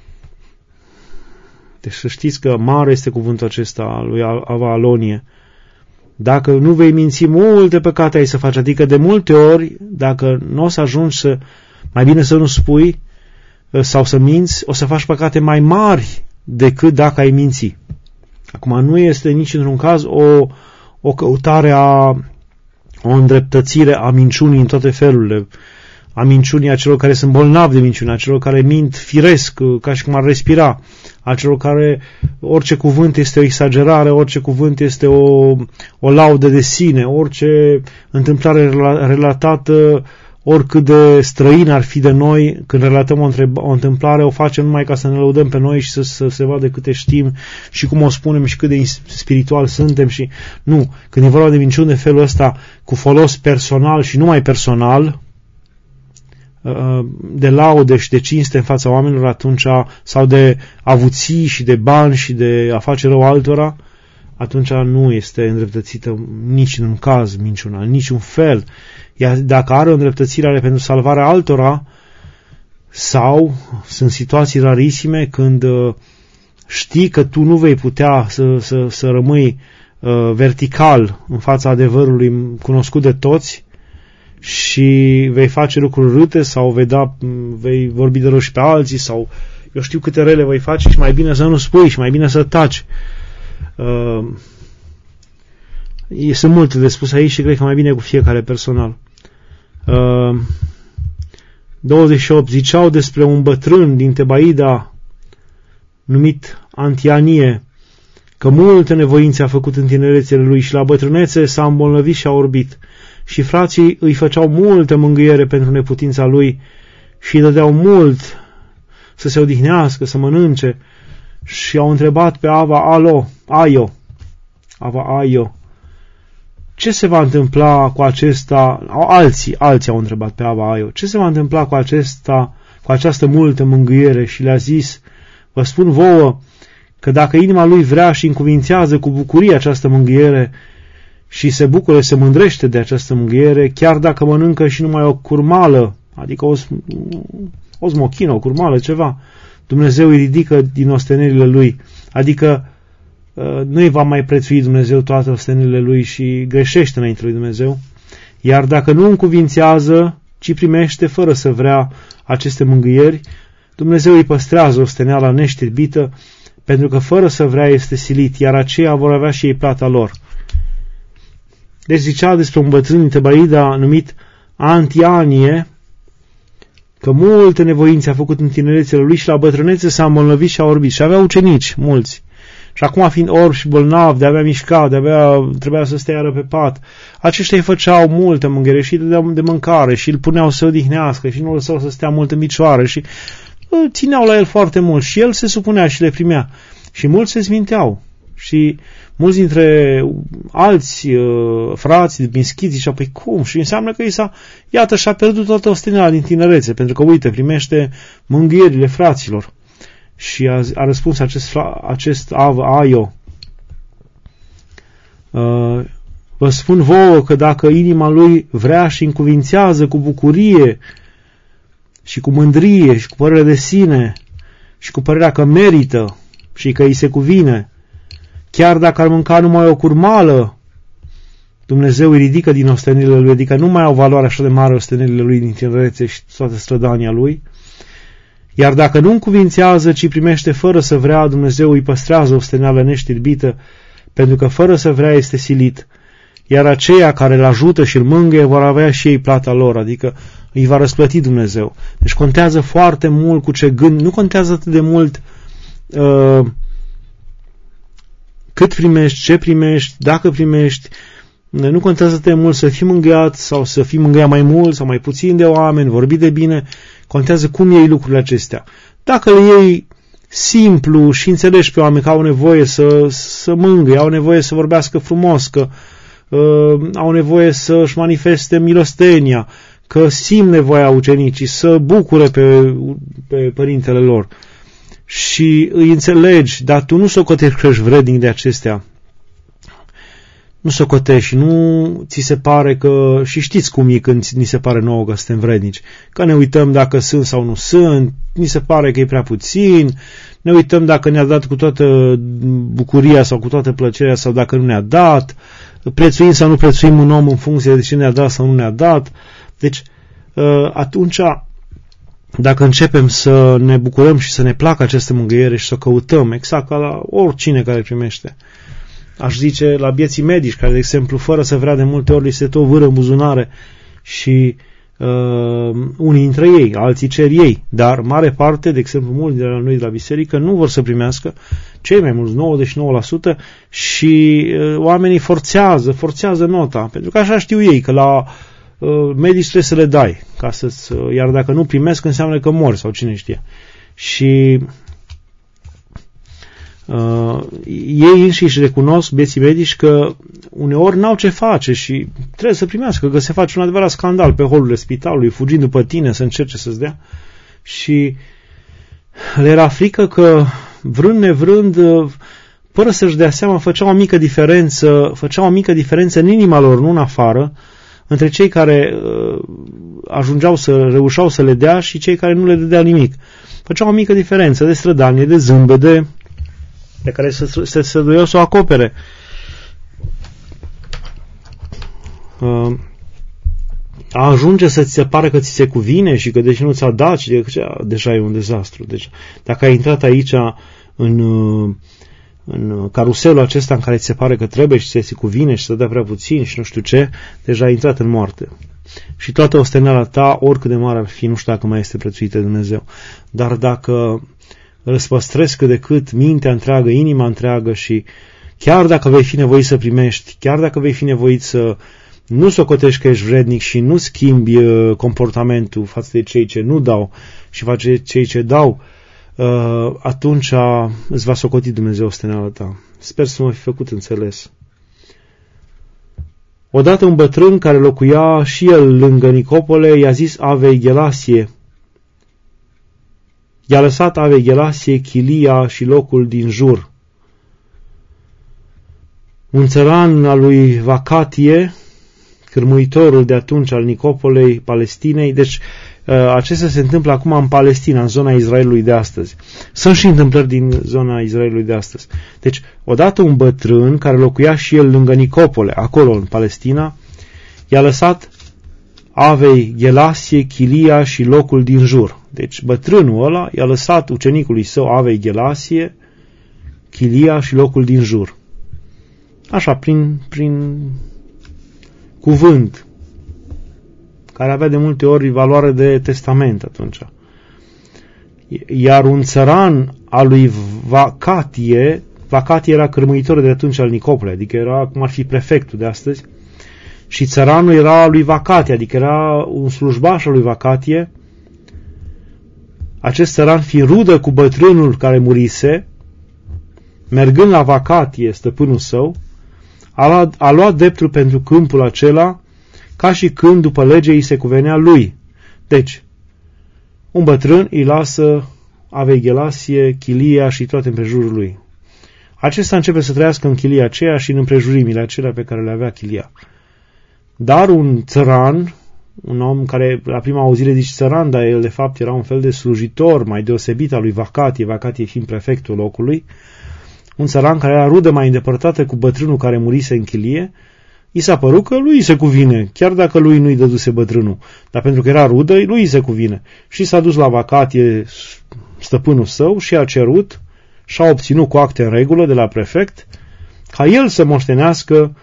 Deci să știți că mare este cuvântul acesta al lui Ava Alonie. Dacă nu vei minți, multe păcate ai să faci, adică de multe ori, dacă nu o să ajungi mai bine să nu spui sau să minți, o să faci păcate mai mari decât dacă ai minți. Acum nu este nici într-un caz o căutare o îndreptățire a minciunii în toate felurile, a minciunii a celor care sunt bolnavi de minciune, a celor care mint firesc, ca și cum ar respira, a celor care orice cuvânt este o exagerare, orice cuvânt este o laudă de sine, orice întâmplare relatată, oricât de străin ar fi de noi, când relatăm o întâmplare, o facem numai ca să ne lăudăm pe noi și să se vadă câte știm și cum o spunem și cât de spiritual suntem. Și nu, când e vorba de minciuni de felul ăsta, cu folos personal și numai personal, de laude și de cinste în fața oamenilor atunci, sau de avuții și de bani și de a face rău altora, atunci nu este îndreptățită nici în caz minciuna, în niciun fel. Iar dacă are o îndreptățire, are pentru salvarea altora, sau sunt situații rarisime când știi că tu nu vei putea să rămâi vertical în fața adevărului cunoscut de toți și vei face lucruri râte sau vei vorbi de rău și pe alții sau eu știu câte rele voi face și mai bine să nu spui și mai bine să taci. Sunt multe de spus aici și cred că mai bine cu fiecare personal. 28. Ziceau despre un bătrân din Tebaida numit Antianie că multe nevoințe a făcut în tinerețele lui și la bătrânețe s-a îmbolnăvit și a orbit. Și frații îi făceau multă mângâiere pentru neputința lui și îi dădeau mult să se odihnească, să mănânce și au întrebat pe Ava Aio, ce se va întâmpla cu acesta? Alții au întrebat pe Ava Aio, ce se va întâmpla cu această multă mângâiere și le-a zis, vă spun vouă că dacă inima lui vrea și încuvințează cu bucurie această mângâiere și se bucură, se mândrește de această mângâiere, chiar dacă mănâncă și numai o curmală, adică o smochină, o curmală, ceva, Dumnezeu îi ridică din ostenerile lui, adică nu îi va mai prețui Dumnezeu toate ostenerile lui și greșește înainte lui Dumnezeu, iar dacă nu încuvințează, ci primește fără să vrea aceste mângâieri, Dumnezeu îi păstrează osteneala neștirbită, pentru că fără să vrea este silit, iar aceia vor avea și ei plata lor. Deci zicea despre un bătrân din Tebaida numit Antianie, că multe nevoințe a făcut în tinerețele lui și la bătrânețe s-a îmbolnăvit și a orbit. Și avea ucenici, mulți. Și acum fiind orb și bolnav, de-abia mișca, de-abia trebuia să stea iară pe pat, aceștia îi făceau multe mângâiere și de mâncare și îl puneau să odihnească și nu îl lăsau să stea mult în picioare și țineau la el foarte mult și el se supunea și le primea. Și mulți se sminteau. Și mulți dintre alți frați mischiți ziceau, păi cum? Și înseamnă că iată, și-a pierdut toată osteneala din tinerețe, pentru că, uite, primește mângâierile fraților. Și a răspuns acest Aio. Vă spun vouă că dacă inima lui vrea și încuvințează cu bucurie și cu mândrie și cu părere de sine și cu părerea că merită și că îi se cuvine, chiar dacă ar mânca numai o curmală, Dumnezeu îi ridică din ostenelile lui, adică nu mai au valoare așa de mare ostenelile lui din tinerețe și toată strădania lui, iar dacă nu încuvințează, ci primește fără să vrea, Dumnezeu îi păstrează osteneala neștirbită, pentru că fără să vrea este silit, iar aceia care îl ajută și îl mângâie vor avea și ei plata lor, adică îi va răsplăti Dumnezeu. Deci contează foarte mult cu ce gând, nu contează atât de mult cât primești, ce primești, dacă primești, nu contează atât de mult să fii mângâiat sau să fii mângâiat mai mult sau mai puțin de oameni, vorbi de bine, contează cum iei lucrurile acestea. Dacă le iei simplu și înțelegi pe oameni că au nevoie să mângâie, au nevoie să vorbească frumos, că au nevoie să-și manifeste milostenia, că simt nevoia ucenicii să bucure pe părintele lor și îi înțelegi, dar tu nu socotești că ești vrednic de acestea. Nu socotești și nu ți se pare că, și știți cum e când ni se pare nouă că suntem vrednici, că ne uităm dacă sunt sau nu sunt, ni se pare că e prea puțin, ne uităm dacă ne-a dat cu toată bucuria sau cu toată plăcerea sau dacă nu ne-a dat, prețuim sau nu prețuim un om în funcție de ce ne-a dat sau nu ne-a dat. Deci, atunci, dacă începem să ne bucurăm și să ne placă această mângâiere și să o căutăm, exact ca la oricine care primește, aș zice la bieții medici, care, de exemplu, fără să vrea de multe ori, li se tot vâră în buzunare și unii dintre ei, alții cer ei, dar mare parte, de exemplu, mulți dintre noi de la biserică nu vor să primească, cei mai mulți, 99%, și oamenii forțează nota, pentru că așa știu ei, că la medici trebuie să le dai, iar dacă nu primesc, înseamnă că mori sau cine știe. Și ei înșiși recunosc, bieții medici, că uneori n-au ce face și trebuie să primească, că se face un adevărat scandal pe holurile spitalului, fugind după tine să încerce să-ți dea, și le era frică că vrând nevrând, fără să-și dea seama, făcea o mică diferență în inima lor, nu în afară, între cei care reușeau să le dea și cei care nu le dădeau nimic. Făcea o mică diferență de strădanie, de zâmbet, pe care se străduiau să o acopere. Ajunge să ți se pare că ți se cuvine și că deși nu ți-a dat, și deja e un dezastru. Deci, dacă ai intrat aici în caruselul acesta în care ți se pare că trebuie și ți se cuvine și să dea prea puțin și nu știu ce, deja ai intrat în moarte. Și toată osteneala ta, oricât de mare ar fi, nu știu dacă mai este prețuită de Dumnezeu. Dar dacă îți păstrezi cât de cât mintea întreagă, inima întreagă și chiar dacă vei fi nevoit să primești, chiar dacă vei fi nevoit să nu socotești că ești vrednic și nu schimbi comportamentul față de cei ce nu dau și față de cei ce dau, atunci îți va socoti Dumnezeu osteneala ta. Sper să mă fi făcut înțeles. Odată un bătrân care locuia și el lângă Nicopole i-a zis Avei Gelasie. I-a lăsat Avei Gelasie chilia și locul din jur. Un țăran al lui Vacatie, cârmuitorul de atunci al Nicopolei, Palestinei, deci acestea se întâmplă acum în Palestina, în zona Israelului de astăzi. Sunt și întâmplări din zona Israelului de astăzi. Deci, odată un bătrân care locuia și el lângă Nicopole, acolo în Palestina, i-a lăsat Avei Gelasie, chilia și locul din jur. Deci, bătrânul ăla i-a lăsat ucenicului său Avei Gelasie, chilia și locul din jur. Așa, prin cuvânt, care avea de multe ori valoare de testament atunci. Iar un țăran al lui Vacatie era cârmuitor de atunci al Nicopolei, adică era cum ar fi prefectul de astăzi, și țăranul era al lui Vacatie, adică era un slujbaș al lui Vacatie. Acest țăran, fiind rudă cu bătrânul care murise, mergând la Vacatie, stăpânul său, a luat dreptul pentru câmpul acela, ca și când după lege îi se cuvenea lui. Deci, un bătrân îi lasă Avei Gelasie, chilia și toate împrejurul lui. Acesta începe să trăiască în chilia aceea și în împrejurimile acelea pe care le avea chilia. Dar un țăran, un om care la prima auzire zice țăran, dar el de fapt era un fel de slujitor mai deosebit al lui Vacatie fiind prefectul locului, un țăran care era rudă mai îndepărtată cu bătrânul care murise în chilie, i s-a părut că lui se cuvine, chiar dacă lui nu-i dăduse bătrânul, dar pentru că era rudă, lui se cuvine. Și s-a dus la Vacatie, stăpânul său, și a cerut și a obținut cu acte în regulă de la prefect ca el să moștenească,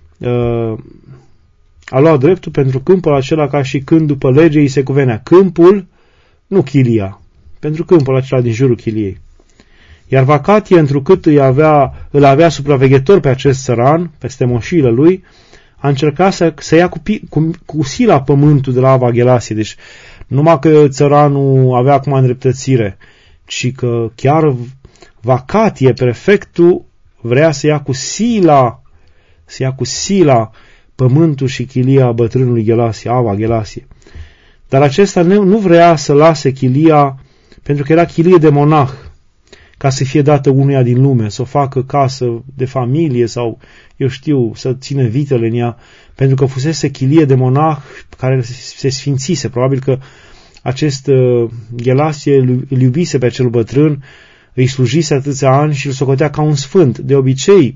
a luat dreptul pentru câmpul acela ca și când după lege îi se cuvenea. Câmpul, nu chilia, pentru câmpul acela din jurul chiliei. Iar Vacatie, întrucât îl avea supraveghetor pe acest țăran, peste moșile lui, a încercat să ia cu sila pământul de la Ava Gelasie. Deci, numai că țăranul avea acum îndreptățire, ci că chiar Vacatie, prefectul, vrea să ia cu sila pământul și chilia bătrânului Gelasie, Ava Gelasie. Dar acesta nu vrea să lase chilia, pentru că era chilie de monah, ca să fie dată unuia din lume, să o facă casă de familie sau, eu știu, să țină vitele în ea, pentru că fusese chilie de monah care se sfințise. Probabil că acest Gelasie îl iubise pe acel bătrân, îi slujise atâția ani și îl socotea ca un sfânt. De obicei,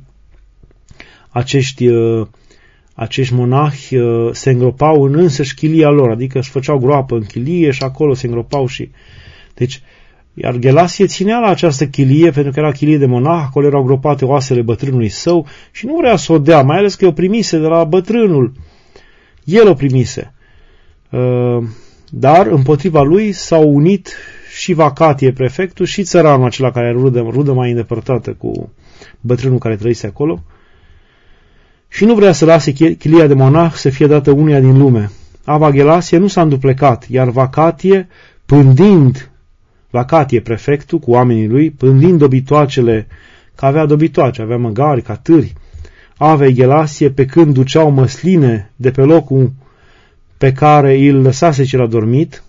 acești monahi se îngropau în însăși chilia lor, adică își făceau groapă în chilie și acolo se îngropau și... Deci, iar Gelasie ținea la această chilie, pentru că era chilie de monah, acolo erau gropate oasele bătrânului său și nu vrea să o dea, mai ales că o primise de la bătrânul. El o primise. Dar împotriva lui s-au unit și Vacatie, prefectul, și țăranul acela care era rudă mai îndepărtată cu bătrânul care trăise acolo. Și nu vrea să lase chilia de monah să fie dată unuia din lume. Ava Gelasie nu s-a înduplecat, iar Vacatie, Vacatie, prefectul, cu oamenii lui, pândind dobitoacele, că avea dobitoace, avea măgari, catâri, Avei Gelasie, pe când duceau măsline de pe locul pe care îl lăsase cel adormit,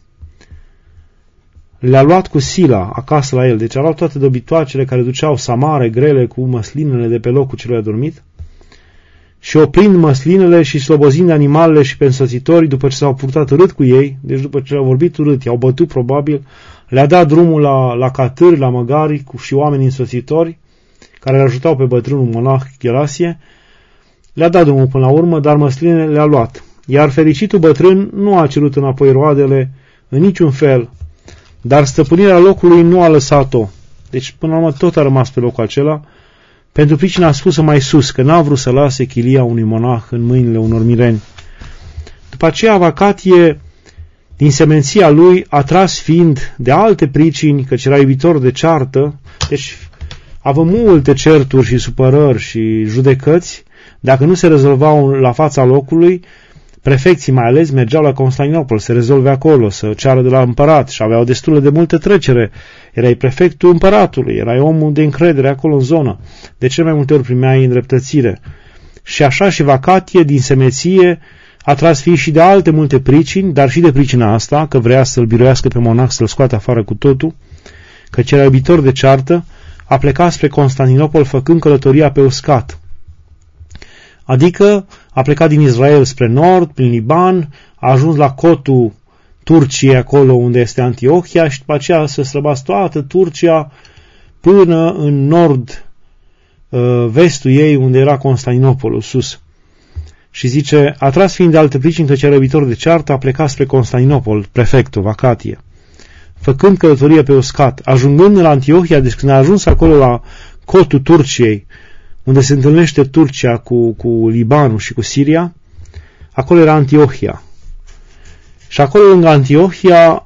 le-a luat cu sila acasă la el. Deci a luat toate dobitoacele care duceau samare grele cu măslinele de pe locul celui adormit și oprind măslinele și slobozind animalele și pe însoțitorii, după ce s-au purtat urât cu ei, deci după ce au vorbit urât, i-au bătut probabil, le-a dat drumul la catâri, la măgari și oameni însoțitori, care îl ajutau pe bătrânul monah Ghelasie, le-a dat drumul până la urmă, dar măsline le-a luat. Iar fericitul bătrân nu a cerut înapoi roadele în niciun fel, dar stăpânirea locului nu a lăsat-o. Deci, până la urmă, tot a rămas pe locul acela, pentru pricina spusă mai sus, că n-a vrut să lase chilia unui monah în mâinile unor mireni. După aceea, Vacatie, din semenția lui, atras fiind de alte pricini, căci era iubitor de ceartă, deci avea multe certuri și supărări și judecăți, dacă nu se rezolvau la fața locului, prefecții mai ales mergeau la Constantinopol, se rezolve acolo, să ceară de la împărat și aveau destul de multă trecere. Erai prefectul împăratului, erai omul de încredere acolo în zonă. De cel mai multe ori primeai îndreptățire. Și așa și Vacatie, din semeție, a tras fii și de alte multe pricini, dar și de pricina asta, că vrea să-l biruiască pe monah, să-l scoate afară cu totul, căci era iubitor de ceartă, a plecat spre Constantinopol făcând călătoria pe uscat. Adică a plecat din Israel spre nord, prin Liban, a ajuns la cotul Turciei, acolo unde este Antiohia, și după aceea să străbați toată Turcia până în nord, vestul ei, unde era Constantinopolul, sus. Și zice, atras fiind de alte pricini, căci era iubitor de ceartă, a plecat spre Constantinopol, prefectul, Vacatie, făcând călătoria pe uscat, ajungând la Antiohia, deci când a ajuns acolo la cotul Turciei, unde se întâlnește Turcia cu Libanul și cu Siria, acolo era Antiohia. Și acolo lângă Antiohia,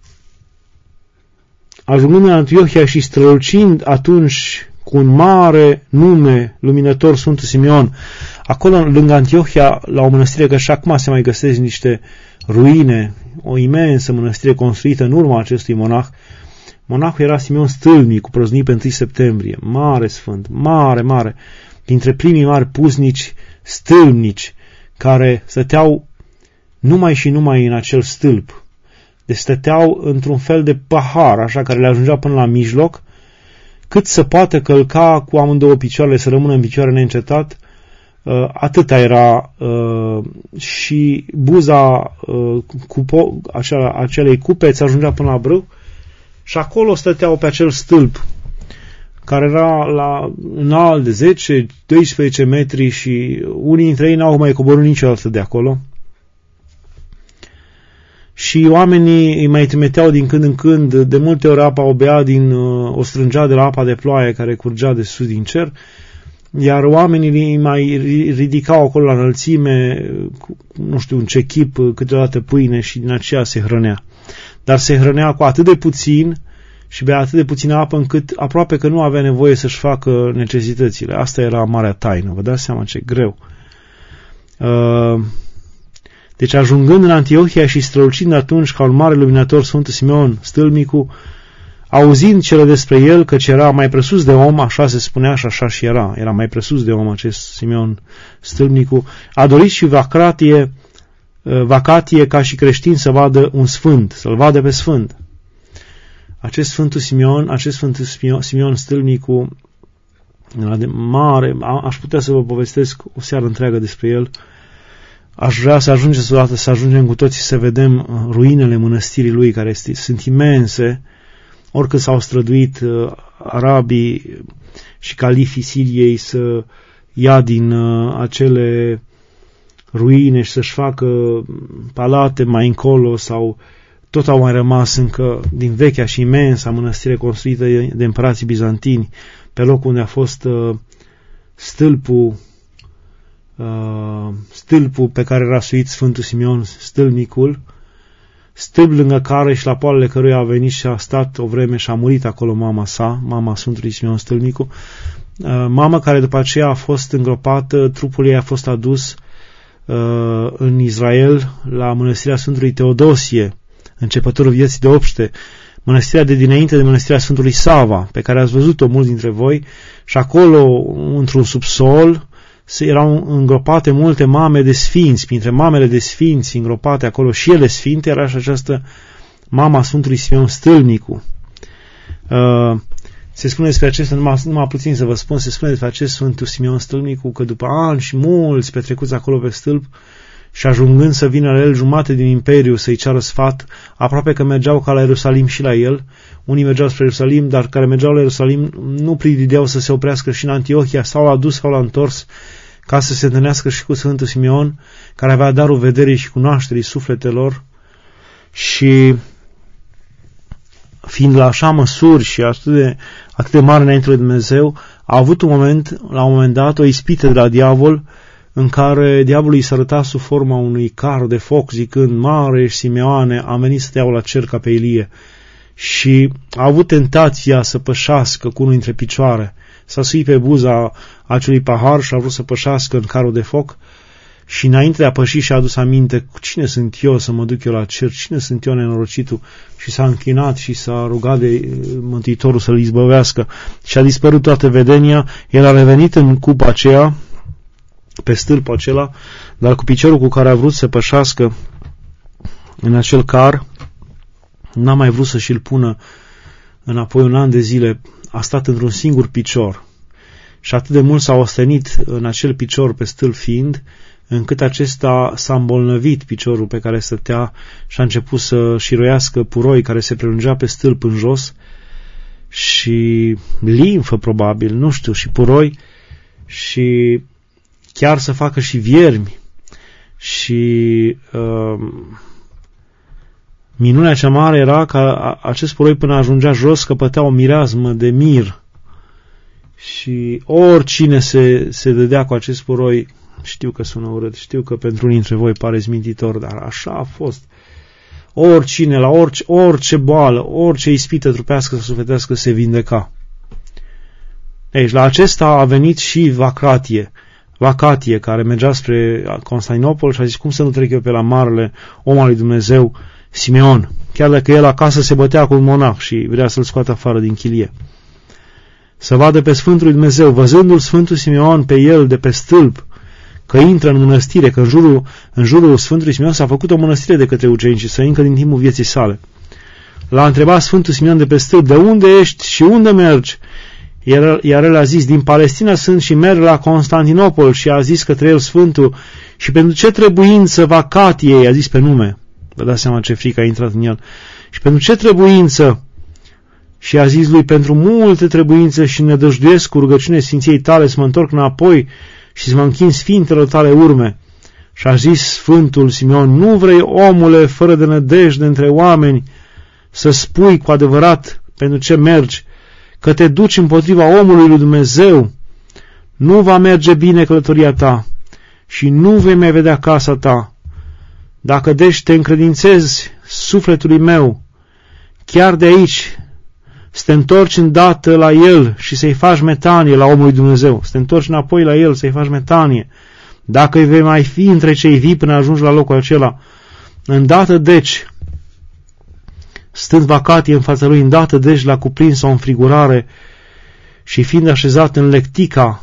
ajungând în Antiohia și strălucind atunci cu un mare nume luminător, Sfântul Simeon, acolo lângă Antiohia, la o mănăstire, că și acum se mai găsesc niște ruine, o imensă mănăstire construită în urma acestui monah. Monahul era Simeon Stâlnicu, prăznuit pe 1 septembrie, mare sfânt, mare, dintre primii mari pusnici stâlnici, care stăteau numai și numai în acel stâlp. Deci stăteau într-un fel de pahar, așa, care le ajungea până la mijloc, cât să poată călca cu amândouă picioarele, să rămână în picioare neîncetat, atâta era, și buza acelei cupeți ajungea până la brâu, și acolo stăteau pe acel stâlp, care era înalt de 10-12 metri și unii dintre ei n-au mai coborât niciodată de acolo. Și oamenii îi mai trimiteau din când în când, de multe ori apa o bea o strângea de la apa de ploaie care curgea de sus din cer, iar oamenii îi mai ridicau acolo la înălțime, nu știu în ce chip, câteodată pâine, și din aceea se hrănea. Dar se hrănea cu atât de puțin și bea atât de puțină apă încât aproape că nu avea nevoie să-și facă necesitățile. Asta era marea taină, vă dați seama ce greu. Deci ajungând în Antiohia și strălucind atunci ca un mare luminător, Sfântul Simeon Stâlnicu, auzind cele despre el, căci era mai presus de om, așa se spunea și așa și era mai presus de om acest Simeon Stâlnicu, a dorit și Vacatie ca și creștin să vadă un sfânt, să-l vadă pe sfânt. Acest Sfântul Simeon Stâlnicu, de mare, aș putea să vă povestesc o seară întreagă despre el. Aș vrea să ajungeți odată, să ajungem cu toții să vedem ruinele mănăstirii lui, care sunt imense, oricât s-au străduit arabii și califii Siriei să ia din acele ruine și să-și facă palate mai încolo, sau tot au mai rămas încă din vechea și imensa mănăstire construită de împărații bizantini, pe locul unde a fost stâlpul pe care era suit Sfântul Simeon Stâlnicul, stâlp lângă care și la poalele căruia a venit și a stat o vreme și a murit acolo mama sa, mama Sfântului Simeon Stâlnicu, mama care după aceea a fost îngropată, trupul ei a fost adus în Israel la mănăstirea Sfântului Teodosie, începătorul vieții de obște, mănăstirea de dinainte de mănăstirea Sfântului Sava, pe care ați văzut-o mulți dintre voi, și acolo, într-un subsol, erau îngropate multe mame de sfinți, printre mamele de sfinți îngropate acolo și ele sfinte, era și această mama Sfântului Simeon Stâlnicu. Se spune despre acesta, numai puțin să vă spun, se spune despre acest Sfântul Simeon Stâlnicu că după ani și mulți petrecuți acolo pe stâlp, și ajungând să vină la el jumate din imperiu să-i ceară sfat, aproape că mergeau ca la Ierusalim și la el, unii mergeau spre Ierusalim, dar care mergeau la Ierusalim nu privideau să se oprească și în Antiohia, sau l-a dus sau l-a întors, ca să se întâlnească și cu Sfântul Simeon, care avea darul vederii și cunoașterii sufletelor, și fiind la așa măsuri și atât de mare înainte de Dumnezeu, a avut la un moment dat o ispită de la diavol, în care diavolul îi s-a arătat sub forma unui car de foc, zicând: Mare ești, Simeoane, am venit să te iau la cer ca pe Ilie. Și a avut tentația să pășească cu unul dintre picioare, s-a suit pe buza acelui pahar și a vrut să pășească în carul de foc, și înainte de a păși și-a adus aminte: cine sunt eu să mă duc eu la cer, cine sunt eu, nenorocitul, și s-a închinat și s-a rugat de Mântuitorul să-l izbăvească și a dispărut toată vedenia. El a revenit în cupa aceea, pe stâlpul acela, dar cu piciorul cu care a vrut să pășească în acel car, n-a mai vrut să și-l pună înapoi. Un an de zile a stat într-un singur picior și atât de mult s-a ostenit în acel picior pe stâlp fiind, încât acesta s-a îmbolnăvit, piciorul pe care stătea, și a început să șiroiască puroi care se prelungea pe stâlp în jos și limfă probabil, nu știu, și puroi, și chiar să facă și viermi. Și minunea cea mare era că acest puroi, până ajungea jos, căpătea o mireazmă de mir, și oricine se dădea cu acest puroi. Știu că sună urât, știu că pentru unii dintre voi pare zmintitor, dar așa a fost. Oricine, la orice boală, orice ispită trupească sau sufletească, se vindeca. Deci la acesta a venit și Vacatie, care mergea spre Constantinopol și a zis: cum să nu trec eu pe la marele om al lui Dumnezeu, Simeon, chiar dacă el acasă se bătea cu un monah și vrea să-l scoată afară din chilie. Să vadă pe Sfântul lui Dumnezeu, văzându-l Sfântul Simeon pe el de pe stâlp, că intră în mănăstire, că în jurul Sfântului Simeon s-a făcut o mănăstire de către ucenici, să încă din timpul vieții sale. L-a întrebat Sfântul Simeon de pe stâlp: de unde ești și unde mergi? Iar el a zis: din Palestina sunt și merg la Constantinopol. Și a zis către el Sfântul: și pentru ce trebuință, Vacatie, i-a zis pe nume. Vă dați seama ce frică a intrat în el. Și pentru ce trebuință? Și a zis lui: pentru multe trebuințe, și nădăjduiesc cu rugăciune Sfinției tale să mă întorc înapoi și să mă închin sfintelor tale urme. Și a zis Sfântul Simeon: nu vrei, omule, fără de nădejde între oameni, să spui cu adevărat pentru ce mergi, că te duci împotriva omului lui Dumnezeu? Nu va merge bine călătoria ta și nu vei mai vedea casa ta. Dacă deci te încredințezi sufletului meu, chiar de aici, să te întorci îndată la el și să-i faci metanie la omul lui Dumnezeu, să te întorci înapoi la el, să-i faci metanie, dacă vei mai fi între cei vii până ajungi la locul acela. Îndată deci, stând Vacatie în fața lui, îndată deci l-a cuprins o înfrigurare și fiind așezat în lectica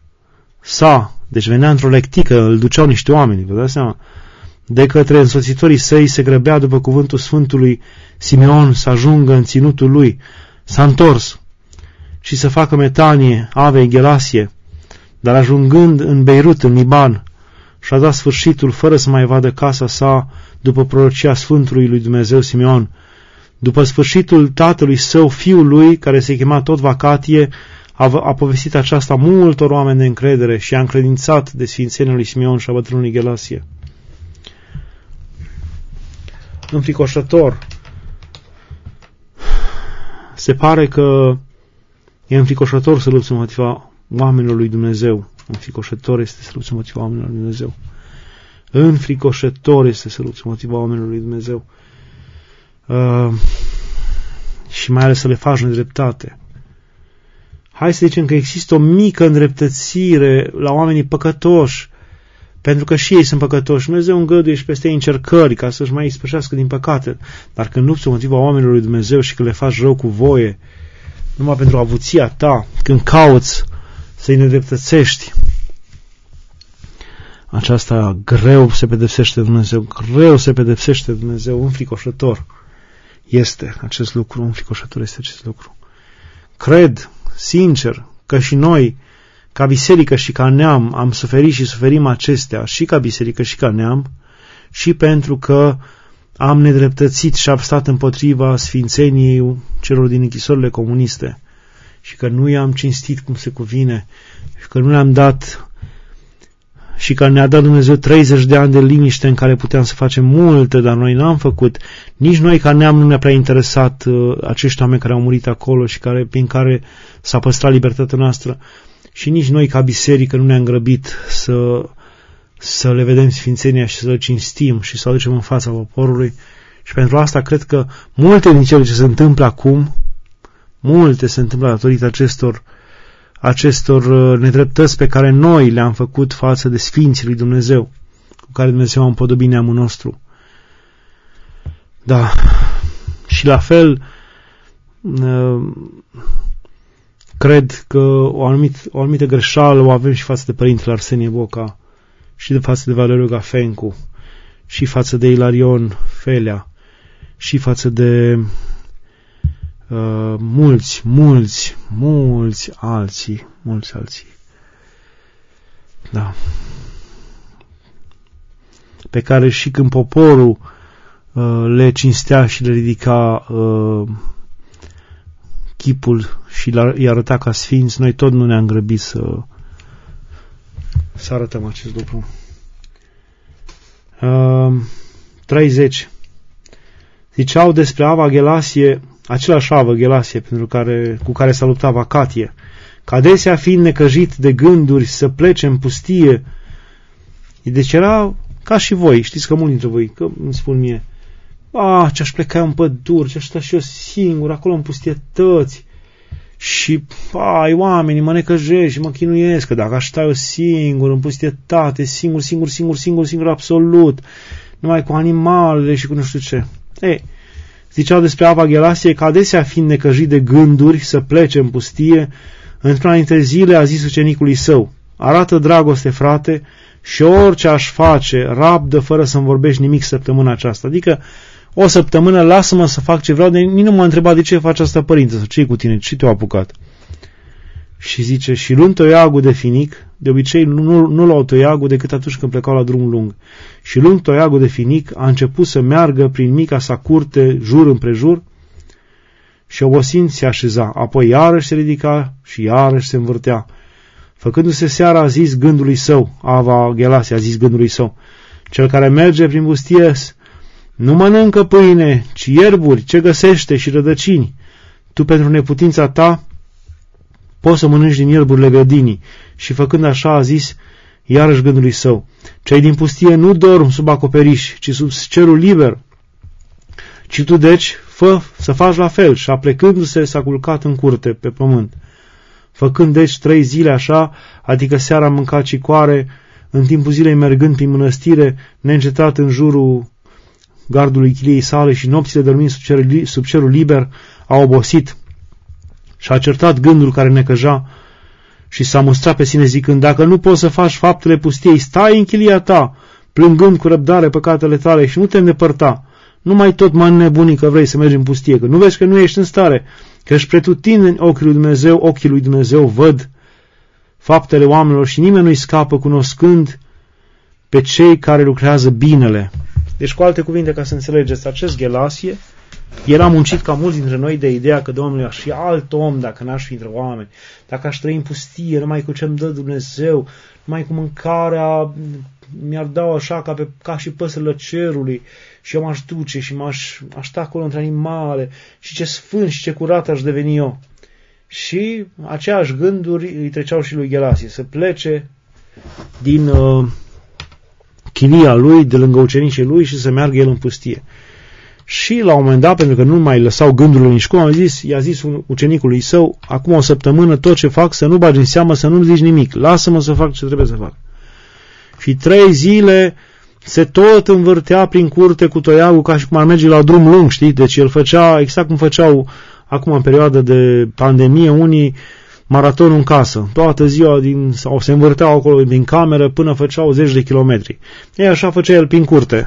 sa, deci venea într-o lectică, îl duceau niște oameni, vă dați seama, de către însoțitorii săi, se grăbea după cuvântul Sfântului Simeon să ajungă în ținutul lui, s-a întors și să facă metanie Avei Gelasie, dar ajungând în Beirut, în Liban, și-a dat sfârșitul fără să mai vadă casa sa după prorocia Sfântului lui Dumnezeu Simeon. După sfârșitul tatălui său, fiul lui, care se chema tot Vacatie, a povestit aceasta multor oameni de încredere și a încredințat de sfințenia lui Simeon și a bătrânului Gelasie. Înfricoșător. Se pare că e înfricoșător să lupți împotriva oamenilor lui Dumnezeu. Înfricoșător este să lupți împotriva oamenilor lui Dumnezeu. Înfricoșător este să lupți împotriva oamenilor lui Dumnezeu. Și mai ales să le faci nedreptate. Hai să zicem că există o mică îndreptățire la oamenii păcătoși, pentru că și ei sunt păcătoși. Dumnezeu îngăduie și peste ei încercări ca să-și mai ispășească din păcate. Dar când lupți împotriva oamenilor lui Dumnezeu și când le faci rău cu voie, numai pentru avuția ta, când cauți să-i nedreptățești, aceasta greu se pedepsește Dumnezeu, greu se pedepsește Dumnezeu, înfricoșător este acest lucru, înfricoșător este acest lucru. Cred, sincer, că și noi, ca biserică și ca neam am suferit și suferim acestea și ca biserică și ca neam, și pentru că am nedreptățit și am stat împotriva sfințeniei celor din închisorile comuniste și că nu i-am cinstit cum se cuvine și că nu le-am dat și că ne-a dat Dumnezeu 30 de ani de liniște în care puteam să facem multe, dar noi n-am făcut. Nici noi ca neam nu ne-a prea interesat acești oameni care au murit acolo și prin care s-a păstrat libertatea noastră, și nici noi ca biserică nu ne-am grăbit să le vedem sfințenia și să le cinstim și să o aducem în fața poporului. Și pentru asta cred că multe din cele ce se întâmplă acum, multe se întâmplă datorită acestor nedreptăți pe care noi le-am făcut față de Sfinții lui Dumnezeu, cu care Dumnezeu a împodobit neamul nostru. Da. Și la fel, cred că o anumită greșeală o avem și față de Părintele Arsenie Boca, și de față de Valeriu Gafencu, și față de Ilarion Felea, și față de mulți alții. Da. Pe care și când poporul le cinstea și le ridica chipul și i-a arătat ca sfinți, noi tot nu ne-am grăbit să arătăm acest lucru. 30. Ziceau despre Ava Ghelasie, același Avă Ghelasie cu care s-a luptat Vacatie, că adesea fiind necăjit de gânduri să plece în pustie. Deci era ca și voi, știți că mulți dintre voi, că îmi spun mie, ce-aș pleca eu în păduri, ce-aș sta și eu singur, acolo în pustietăți, și oamenii mă necăjesc și mă chinuiesc, că dacă aș sta eu singur, în pustietate, singur, absolut, numai cu animalele și cu nu știu ce. Ziceau despre Ava Ghelasie că adesea fiind necăjit de gânduri să plece în pustie, într-una dintre zile a zis ucenicului său, arată dragoste, frate, și orice aș face, rabdă fără să-mi vorbești nimic săptămâna aceasta. Adică o săptămână lasă-mă să fac ce vreau, nici nu m-a întrebat de ce faci asta, părinte, sau ce-i cu tine, ce te-a apucat. Și zice, și luând toiagul de finic, de obicei nu luau toiagul decât atunci când plecau la drum lung, și luând toiagul de finic, a început să meargă prin mica sa curte, jur împrejur, și obosind se așeza, apoi iarăși se ridica și iarăși se învârtea. Făcându-se seara, a zis gândului său, Ava Ghelasie a zis gândului său, cel care merge prin pustie nu mănâncă pâine, ci ierburi, ce găsește, și rădăcini. Tu, pentru neputința ta, poți să mănânci din ierburile grădinii. Și făcând așa, a zis iarăși gândului său, cei din pustie nu dorm sub acoperiș, ci sub cerul liber. Ci tu, deci, fă să faci la fel. Și aplecându-se, s-a culcat în curte, pe pământ. Făcând, deci, 3 zile așa, adică seara mâncat cicoare, în timpul zilei mergând prin mănăstire, neîncetat în jurul gardului chiliei sale și nopțile dormind sub cerul liber, a obosit și a certat gândul care necăja și s-a mustrat pe sine zicând, dacă nu poți să faci faptele pustiei, stai în chilia ta, plângând cu răbdare păcatele tale și nu te îndepărta. Nu mai tot mă înnebuni că vrei să mergi în pustie, că nu vezi că nu ești în stare, că își pretutindeni ochii lui Dumnezeu văd faptele oamenilor și nimeni nu-i scapă cunoscând pe cei care lucrează binele. Deci, cu alte cuvinte, ca să înțelegeți, acest Ghelasie era muncit ca mulți dintre noi de ideea că, Domnule, aș fi alt om dacă n-aș fi între oameni, dacă aș trăi în pustie, numai cu ce-mi dă Dumnezeu, numai cu mâncarea mi-ar da așa ca și păsările cerului și eu m-aș duce și aș sta acolo între animale și ce sfânt și ce curat aș deveni eu. Și aceeași gânduri îi treceau și lui Ghelasie, să plece din chilia lui, de lângă ucenicii lui și să meargă el în pustie. Și la un moment dat, pentru că nu mai lăsau gândurile nici cum, i-a zis ucenicului său, acum o săptămână tot ce fac să nu bagi în seamă, să nu-mi zici nimic, lasă-mă să fac ce trebuie să fac. Și 3 zile se tot învârtea prin curte cu toiagul ca și cum ar merge la drum lung, știi? Deci el făcea exact cum făceau acum în perioada de pandemie unii maratonul în casă. Toată ziua sau se învârteau acolo din cameră până făceau 10 de kilometri. Ei așa făcea el prin curte.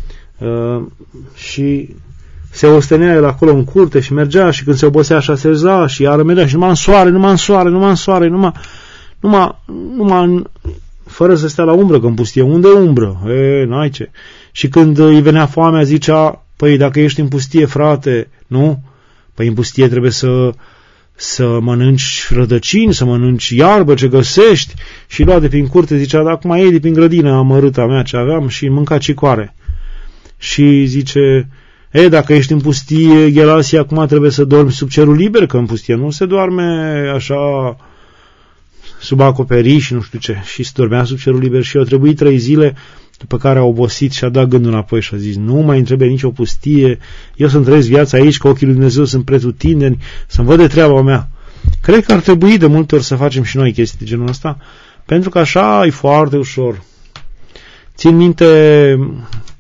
Și se ostenea el acolo în curte și mergea și când se obosea și așeza și iară mergea și numai în soare, numai fără să stea la umbră, că în pustie, unde umbră? N-ai ce. Și când îi venea foamea, zicea, păi dacă ești în pustie, frate, nu? Păi în pustie trebuie să mănânci rădăcini, să mănânci iarbă ce găsești. Și lua de prin curte, zicea, dar acum iei de prin grădină amărâta mea ce aveam și mânca cicoare. Și zice, dacă ești în pustie, Ghelasie, acum trebuie să dormi sub cerul liber, că în pustie nu se doarme așa sub acoperiș și nu știu ce. Și se dormea sub cerul liber și au trebuit 3 zile, după care a obosit și a dat gândul înapoi și a zis, nu mai îmi trebuie nicio pustie, eu să-mi trăiesc viața aici, că ochii lui Dumnezeu sunt pretutindeni, să-mi văd de treaba mea. Cred că ar trebui de multe ori să facem și noi chestii de genul ăsta, pentru că așa e foarte ușor. Țin minte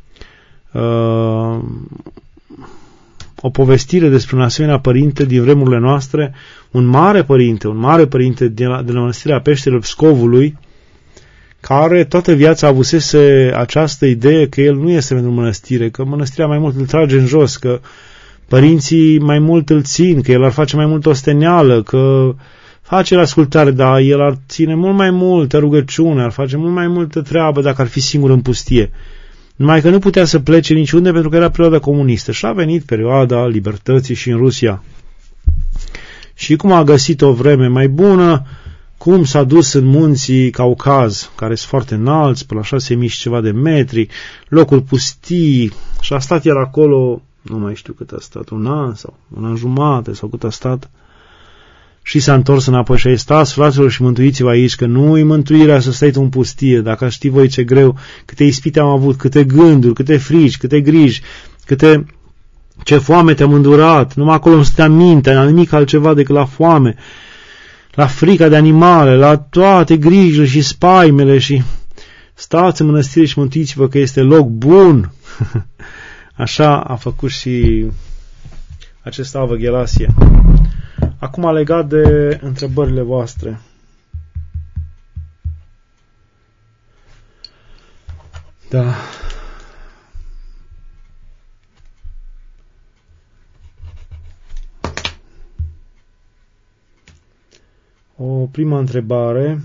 o povestire despre un asemenea părinte din vremurile noastre, un mare părinte de la Mănăstirea Peșterilor Pscovului, care toată viața avusese această idee că el nu este pentru mănăstire, că mănăstirea mai mult îl trage în jos, că părinții mai mult îl țin, că el ar face mai mult osteneală, că face ascultare, dar el ar ține mult mai multă rugăciune, ar face mult mai multă treabă dacă ar fi singur în pustie. Numai că nu putea să plece niciunde pentru că era perioada comunistă și a venit perioada libertății și în Rusia. Și cum a găsit o vreme mai bună, cum s-a dus în munții Caucaz, care sunt foarte înalți, până la 6.000 și ceva de metri, locuri pustii, și a stat el acolo, nu mai știu cât a stat, 1 an sau 1 an jumate sau cât a stat, și s-a întors înapoi și a zis, stați, fraților, și mântuiți-vă aici, că nu-i mântuirea să stai tu în pustie, dacă știi voi ce greu, câte ispite am avut, câte gânduri, câte frici, câte griji, ce foame te-am îndurat, numai acolo îmi stea mintea, la nimic altceva decât la foame, la frica de animale, la toate grijile și spaimele și stați în mănăstire și mântuiți-vă că este loc bun. Așa a făcut și acest Avă Ghelasie. Acum legat de întrebările voastre. Da. O primă întrebare.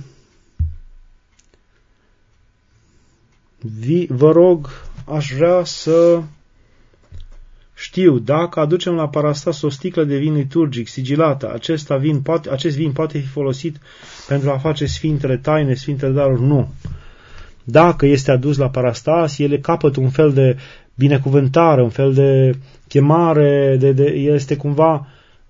Vă rog, aș vrea să știu dacă aducem la parastas o sticlă de vin liturgic sigilată, acest vin poate fi folosit pentru a face sfintele taine, sfintele daruri? Nu. Dacă este adus la parastas, ele capătă un fel de binecuvântare, un fel de chemare, este cumva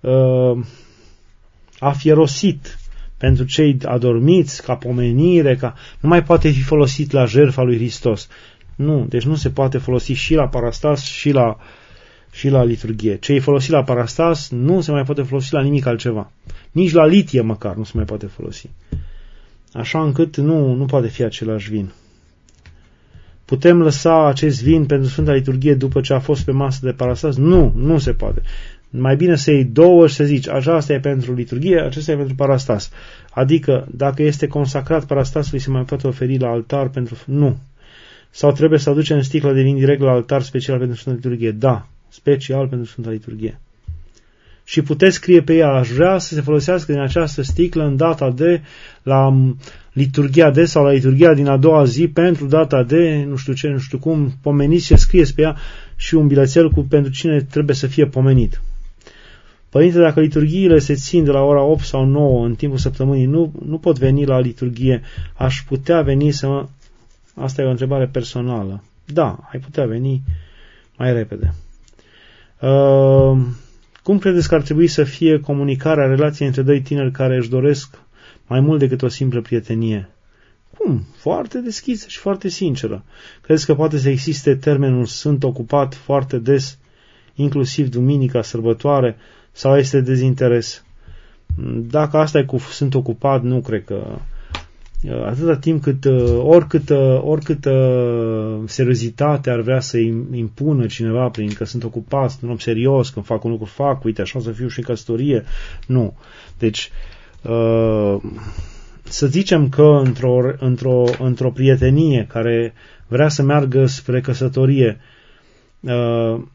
afierosit pentru cei adormiți, ca pomenire, nu mai poate fi folosit la jertfa lui Hristos. Nu, deci nu se poate folosi și la parastas și la liturghie. Ce e folosit la parastas nu se mai poate folosi la nimic altceva. Nici la litie măcar nu se mai poate folosi. Așa încât nu poate fi același vin. Putem lăsa acest vin pentru Sfânta Liturghie după ce a fost pe masă de parastas? Nu se poate. Mai bine să iei 2 și să zici, aceasta e pentru liturghie, acesta e pentru parastas. Adică, dacă este consacrat parastasului, se mai poate oferi la altar pentru... Nu. Sau trebuie să aducem sticla de vin direct la altar special pentru Sfânta Liturghie? Da, special pentru Sfânta Liturghie. Și puteți scrie pe ea, aș vrea să se folosească din această sticlă în data de, la liturghia de sau la liturghia din a doua zi, pentru data de, nu știu ce, nu știu cum, pomeniți și scrieți pe ea și un bilețel pentru cine trebuie să fie pomenit. Părinte, dacă liturghiile se țin de la ora 8 sau 9 în timpul săptămânii, nu pot veni la liturghie, aș putea veni să... Asta e o întrebare personală. Da, ai putea veni mai repede. Cum credeți că ar trebui să fie comunicarea, relației între 2 tineri care își doresc mai mult decât o simplă prietenie? Cum? Foarte deschisă și foarte sinceră. Credeți că poate să existe termenul sunt ocupat foarte des, inclusiv duminica, sărbătoare, sau este dezinteres? Dacă asta e cu sunt ocupat, nu cred că... Atâta timp cât oricâtă seriozitate ar vrea să impună cineva prin că sunt ocupat, sunt un om serios, când fac un lucru, uite, așa o să fiu și în căsătorie. Nu. Deci, să zicem că într-o prietenie care vrea să meargă spre căsătorie,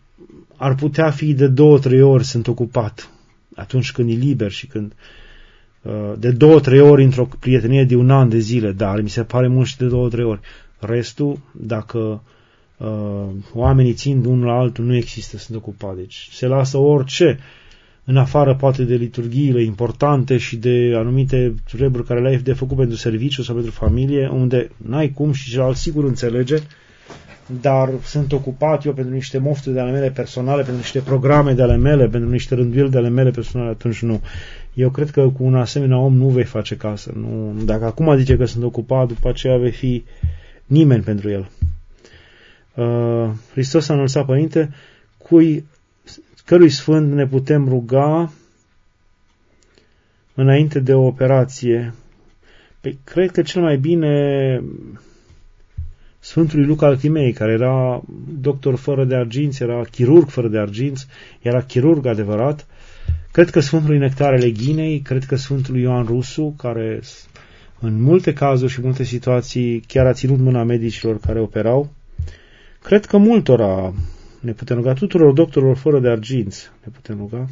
ar putea fi de 2-3 ori sunt ocupat, atunci când e liber și când... de 2-3 ori într-o prietenie de un an de zile, dar mi se pare mult și de 2-3 ori. Restul, dacă oamenii țin de unul la altul, nu există, sunt ocupați. Deci se lasă orice, în afară poate de liturghiile importante și de anumite treburi care le-ai de făcut pentru serviciu sau pentru familie, unde n-ai cum și celălalt sigur înțelege, dar sunt ocupat eu pentru niște mofturi de ale mele personale, pentru niște programe de ale mele, pentru niște rânduieli de ale mele personale, atunci nu. Eu cred că cu un asemenea om nu vei face casă. Nu, dacă acum zice că sunt ocupat, după aceea vei fi nimeni pentru el. Hristos a înălțat, Părinte, cărui sfânt ne putem ruga înainte de o operație? Păi, cred că cel mai bine Sfântului Luca al Timei, care era doctor fără de arginți, era chirurg fără de arginți, era chirurg adevărat. Cred că Sfântului Nectare Leghinei, cred că Sfântului Ioan Rusu, care în multe cazuri și în multe situații chiar a ținut mâna medicilor care operau. Cred că multora ne putem ruga, tuturor doctorilor fără de arginți ne putem ruga.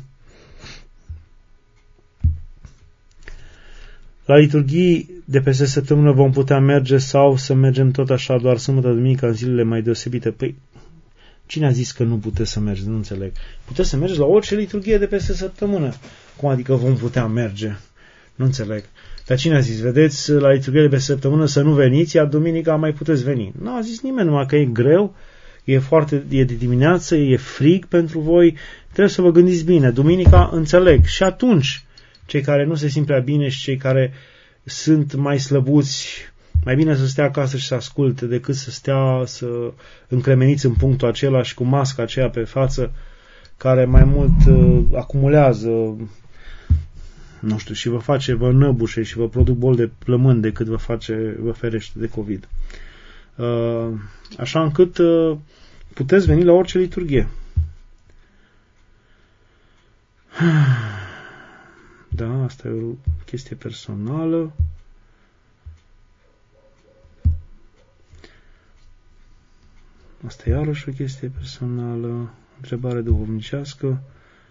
La liturghii de peste săptămână vom putea merge sau să mergem tot așa doar sâmbătă, duminică, în zilele mai deosebite? Păi, cine a zis că nu puteți să mergeți? Nu înțeleg. Puteți să mergeți la orice liturghie de peste săptămână. Cum adică vom putea merge? Nu înțeleg. Dar cine a zis? Vedeți, la liturghie de peste săptămână să nu veniți, iar duminica mai puteți veni. Nu a zis nimeni, numai că e greu, e de dimineață, e frig pentru voi, trebuie să vă gândiți bine. Duminica înțeleg. Și atunci, cei care nu se simt prea bine și cei care sunt mai slăbuți, mai bine să stea acasă și să asculte decât să stea să încremeniți în punctul acela și cu masca aceea pe față care mai mult acumulează, nu știu, și vă năbușe și vă produc boli de plămâni decât vă ferește de COVID. Așa încât puteți veni la orice liturghie. Da, asta e o chestie personală. Asta e iarăși o chestie personală. Întrebare duhovnicească.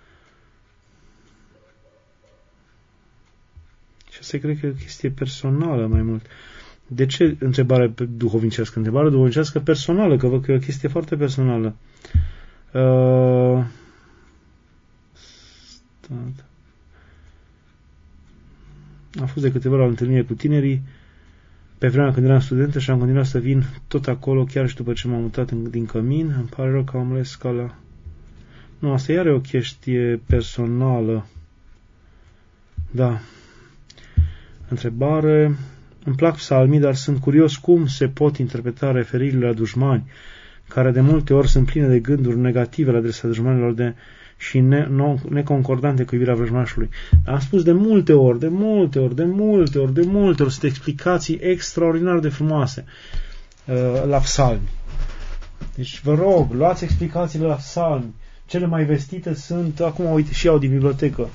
Și asta cred că e o chestie personală mai mult. De ce întrebare duhovnicească? Întrebare duhovnicească personală, că văd că e o chestie foarte personală. Am fost de câteva ori la întâlnire cu tinerii pe vremea când eram studentă și am continuat să vin tot acolo, chiar și după ce m-am mutat din Cămin. Îmi pare rău că am ales scala. Nu, asta iar e o chestie personală. Da. Întrebare. Îmi plac psalmii, dar sunt curios cum se pot interpreta referirile la dușmani, care de multe ori sunt pline de gânduri negative la adresa dușmanilor și neconcordante cu iubirea vrăjmașului. Am spus de multe ori, sunt explicații extraordinar de frumoase la psalmi. Deci vă rog, luați explicațiile la psalmi. Cele mai vestite sunt, acum uite, și au din bibliotecă.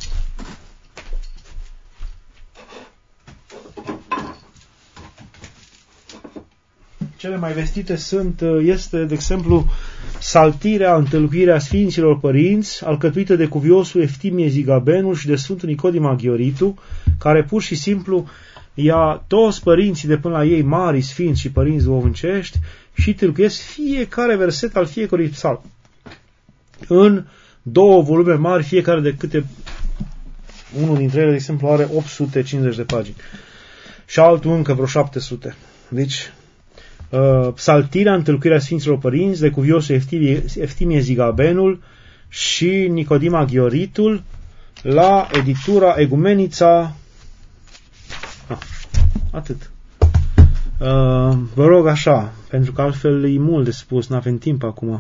Cele mai vestite este, de exemplu, Saltirea, întâlcuirea Sfinților Părinți, alcătuită de cuviosul Eftimie Zigabenul și de Sfântul Nicodim Aghioritu, care pur și simplu ia toți părinții de până la ei, mari sfinți și părinți duhovnicești, și tâlcuiesc fiecare verset al fiecărui psalm. În 2 volume mari, fiecare de câte unul dintre ele, de exemplu, are 850 de pagini. Și altul încă vreo 700. Deci, Psaltirea, întâlcuirea Sfinților Părinți, de cuviosul Eftimie Zigabenul și Nicodim Aghioritul, la editura Egumenița. Atât. Vă rog așa, pentru că altfel e mult de spus, n-avem timp acum.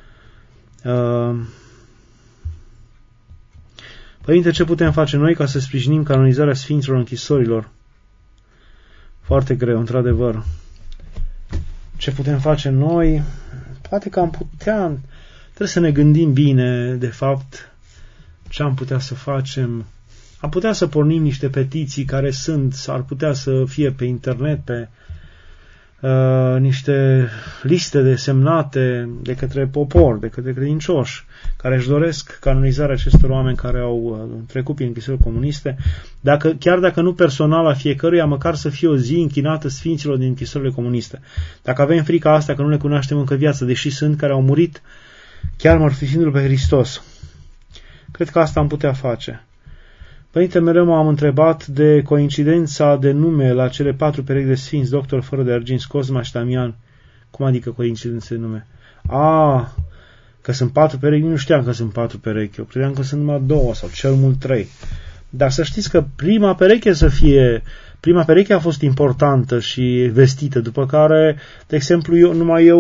Părinte, ce putem face noi ca să sprijinim canonizarea Sfinților închisorilor? Foarte greu, într-adevăr. Ce putem face noi? Poate că am putea, trebuie să ne gândim bine, de fapt, ce am putea să facem. Am putea să pornim niște petiții care ar putea să fie pe internet, niște liste de semnate de către popor, de către credincioși, care își doresc canonizarea acestor oameni care au trecut prin închisori comuniste, chiar dacă nu personal a fiecăruia, măcar să fie o zi închinată sfinților din închisorile comuniste. Dacă avem frica asta că nu le cunoaștem încă viața, deși sunt care au murit chiar mărturisindu-L pe Hristos. Cred că asta am putea face. Părinte, mereu m-am întrebat de coincidența de nume la cele 4 perechi de sfinți, doctor fără de argint, Cosma și Damian. Cum adică coincidență de nume? Că sunt 4 perechi, nu știam că sunt 4 perechi, eu credeam că sunt numai 2 sau cel mult 3. Dar să știți că prima pereche a fost importantă și vestită, după care, de exemplu,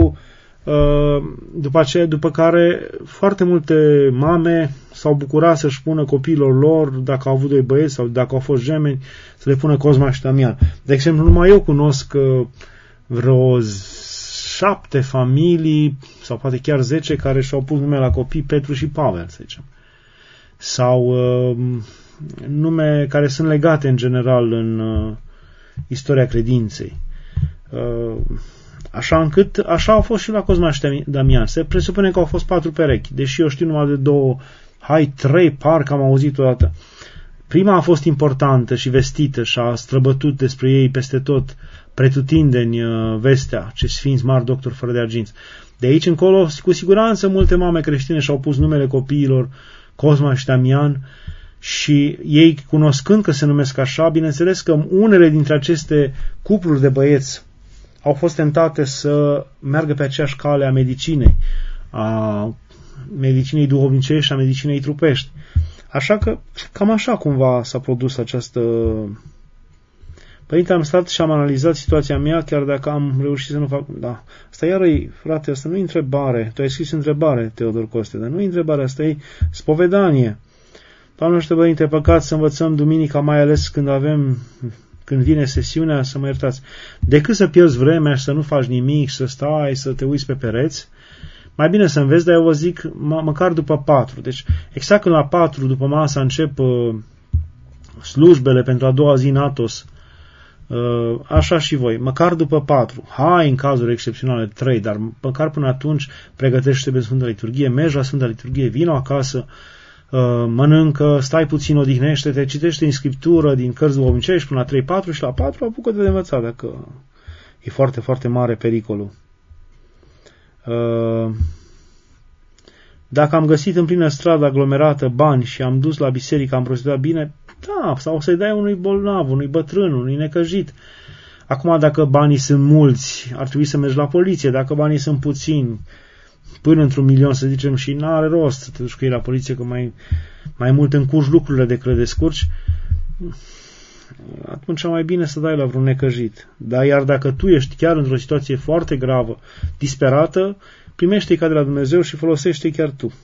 după care foarte multe mame s-au bucurat să-și pună copiilor lor, dacă au avut 2 băieți sau dacă au fost gemeni, să le pună Cosma și Damian. De exemplu, numai eu cunosc vreo 7 familii sau poate chiar 10 care și-au pus nume la copii Petru și Pavel, să zicem. Sau nume care sunt legate în general în istoria credinței. Așa au fost și la Cosma și Damian. Se presupune că au fost 4 perechi, deși eu știu numai de 2, 3, parcă am auzit odată. Prima a fost importantă și vestită și a străbătut despre ei peste tot, pretutindeni vestea, ce sfinți mari doctori fără de argint. De aici încolo, cu siguranță, multe mame creștine și-au pus numele copiilor Cosma și Damian și ei, cunoscând că se numesc așa, bineînțeles că unele dintre aceste cupluri de băieți au fost tentate să meargă pe aceeași cale a medicinei, a medicinei duhovnicești și a medicinei trupești. Așa că, cam așa cumva s-a produs această... Părinte, am stat și am analizat situația mea, chiar dacă am reușit să nu fac... Da, asta iară frate, asta nu e întrebare. Tu ai scris întrebare, Teodor Coste, dar nu e întrebare, asta e spovedanie. Doamne noastră, Părinte, păcat să învățăm duminica, mai ales când vine sesiunea, să mă iertați, decât să pierzi vremea și să nu faci nimic, să stai, să te uiți pe pereți, mai bine să înveți, dar eu vă zic măcar după 4. Deci exact când la 4 după masa încep slujbele pentru a doua zi în Atos, așa și voi, măcar după 4, în cazuri excepționale 3, dar măcar până atunci pregătește pe Sfânta Liturghie, mergi la Sfânta Liturghie, vină acasă, mănâncă, stai puțin, odihnește-te, citește în Scriptură, din cărți duhovnicești până la 3-4 și la 4 apucă-te de învățat, dacă e foarte, foarte mare pericolul. Dacă am găsit în plină stradă aglomerată bani și am dus la biserică, am procedat bine, da, sau să-i dai unui bolnav, unui bătrân, unui necăjit. Acum, dacă banii sunt mulți, ar trebui să mergi la poliție, dacă banii sunt puțini, până într-un 1.000.000, să zicem, și n-are rost să te duci cu ei la poliție, că mai mult încurci lucrurile decât le descurci, atunci mai bine să dai la vreun necăjit. Dar iar dacă tu ești chiar într-o situație foarte gravă, disperată, primește-i ca de la Dumnezeu și folosește-i chiar tu.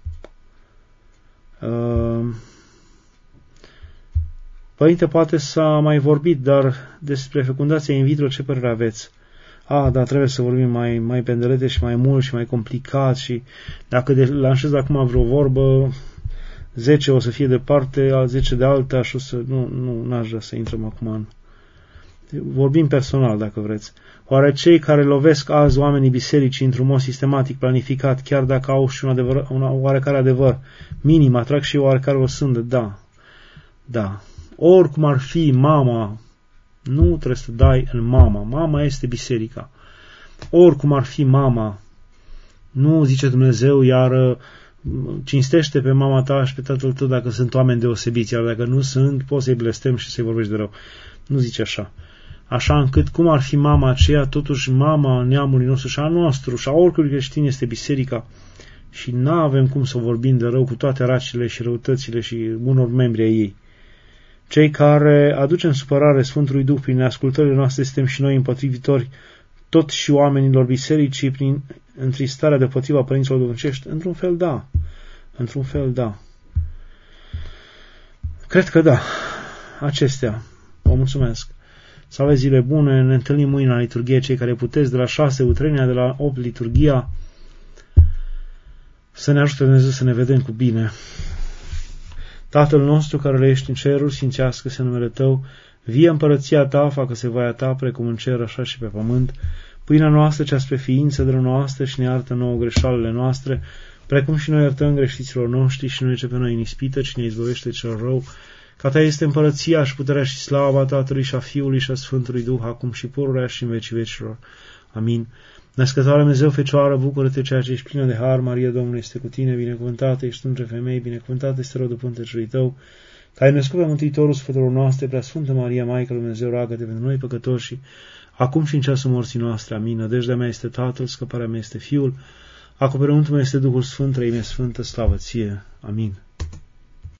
Părinte, poate s-a mai vorbit, dar despre fecundația in vitro ce părere aveți? Da, trebuie să vorbim mai pendelete și mai mult și mai complicat și dacă lansez acum vreo vorbă, 10 o să fie de parte, 10 de alta și o să... n-aș vrea să intrăm acum în... Vorbim personal, dacă vreți. Oare cei care lovesc azi oamenii bisericii într-un mod sistematic, planificat, chiar dacă au și un oarecare adevăr minim, atrag și oarecare o sândă? Da. Oricum ar fi mama, nu trebuie să dai în mama. Mama este biserica. Oricum ar fi mama, nu zice Dumnezeu, iar cinstește pe mama ta și pe tatăl tău dacă sunt oameni deosebiți, iar dacă nu sunt, poți să-i blestem și să-i vorbești de rău. Nu zice așa. Așa încât cum ar fi mama aceea, totuși mama neamului nostru și a nostru și a oricui creștin este biserica și n-avem cum să vorbim de rău cu toate racile și răutățile și unor membri ai ei. Cei care aducem supărare Sfântului Duh prin ascultările noastre suntem și noi împotrivitori tot și oamenilor bisericii prin întristarea deopotriva părinților duhovnicești? Într-un fel, da. Într-un fel, da. Cred că da. Acestea. Vă mulțumesc. Să aveți zile bune. Ne întâlnim mâine la liturghie, cei care puteți, de la 6 utrenia, de la 8 liturghia. Să ne ajute Dumnezeu să ne vedem cu bine. Tatăl nostru care ești în ceruri, sfințească-se numele Tău, vie împărăția Ta, facă-se voia Ta, precum în cer, așa și pe pământ. Pâinea noastră, cea spre ființă, dă noastră și ne iartă nouă greșalele noastre, precum și noi iertăm greșiților noștri și nu ne pe noi în ispită, ci ne izbăvește cel rău. Ca Ta este împărăția și puterea și slava Tatălui și a Fiului și a Sfântului Duh, acum și pururea și în vecii vecilor. Amin. Născătoare Dumnezeu, Fecioară, bucură-te, ceea ce ești plină de har, Maria, Domnul este cu tine, binecuvântată ești între femei, binecuvântat este rodul pântecelui Tău, că ai născut pe Mântuitorul sufletelor noastre, Preasfântă Maria, Maica lui Dumnezeu, roagă-te pentru noi păcătoși, acum și în ceasul morții noastre. Amin. Nădejdea mea este Tatăl, scăparea mea este Fiul, acoperământul meu este Duhul Sfânt, Trăimea Sfântă, slavă Ție. Amin.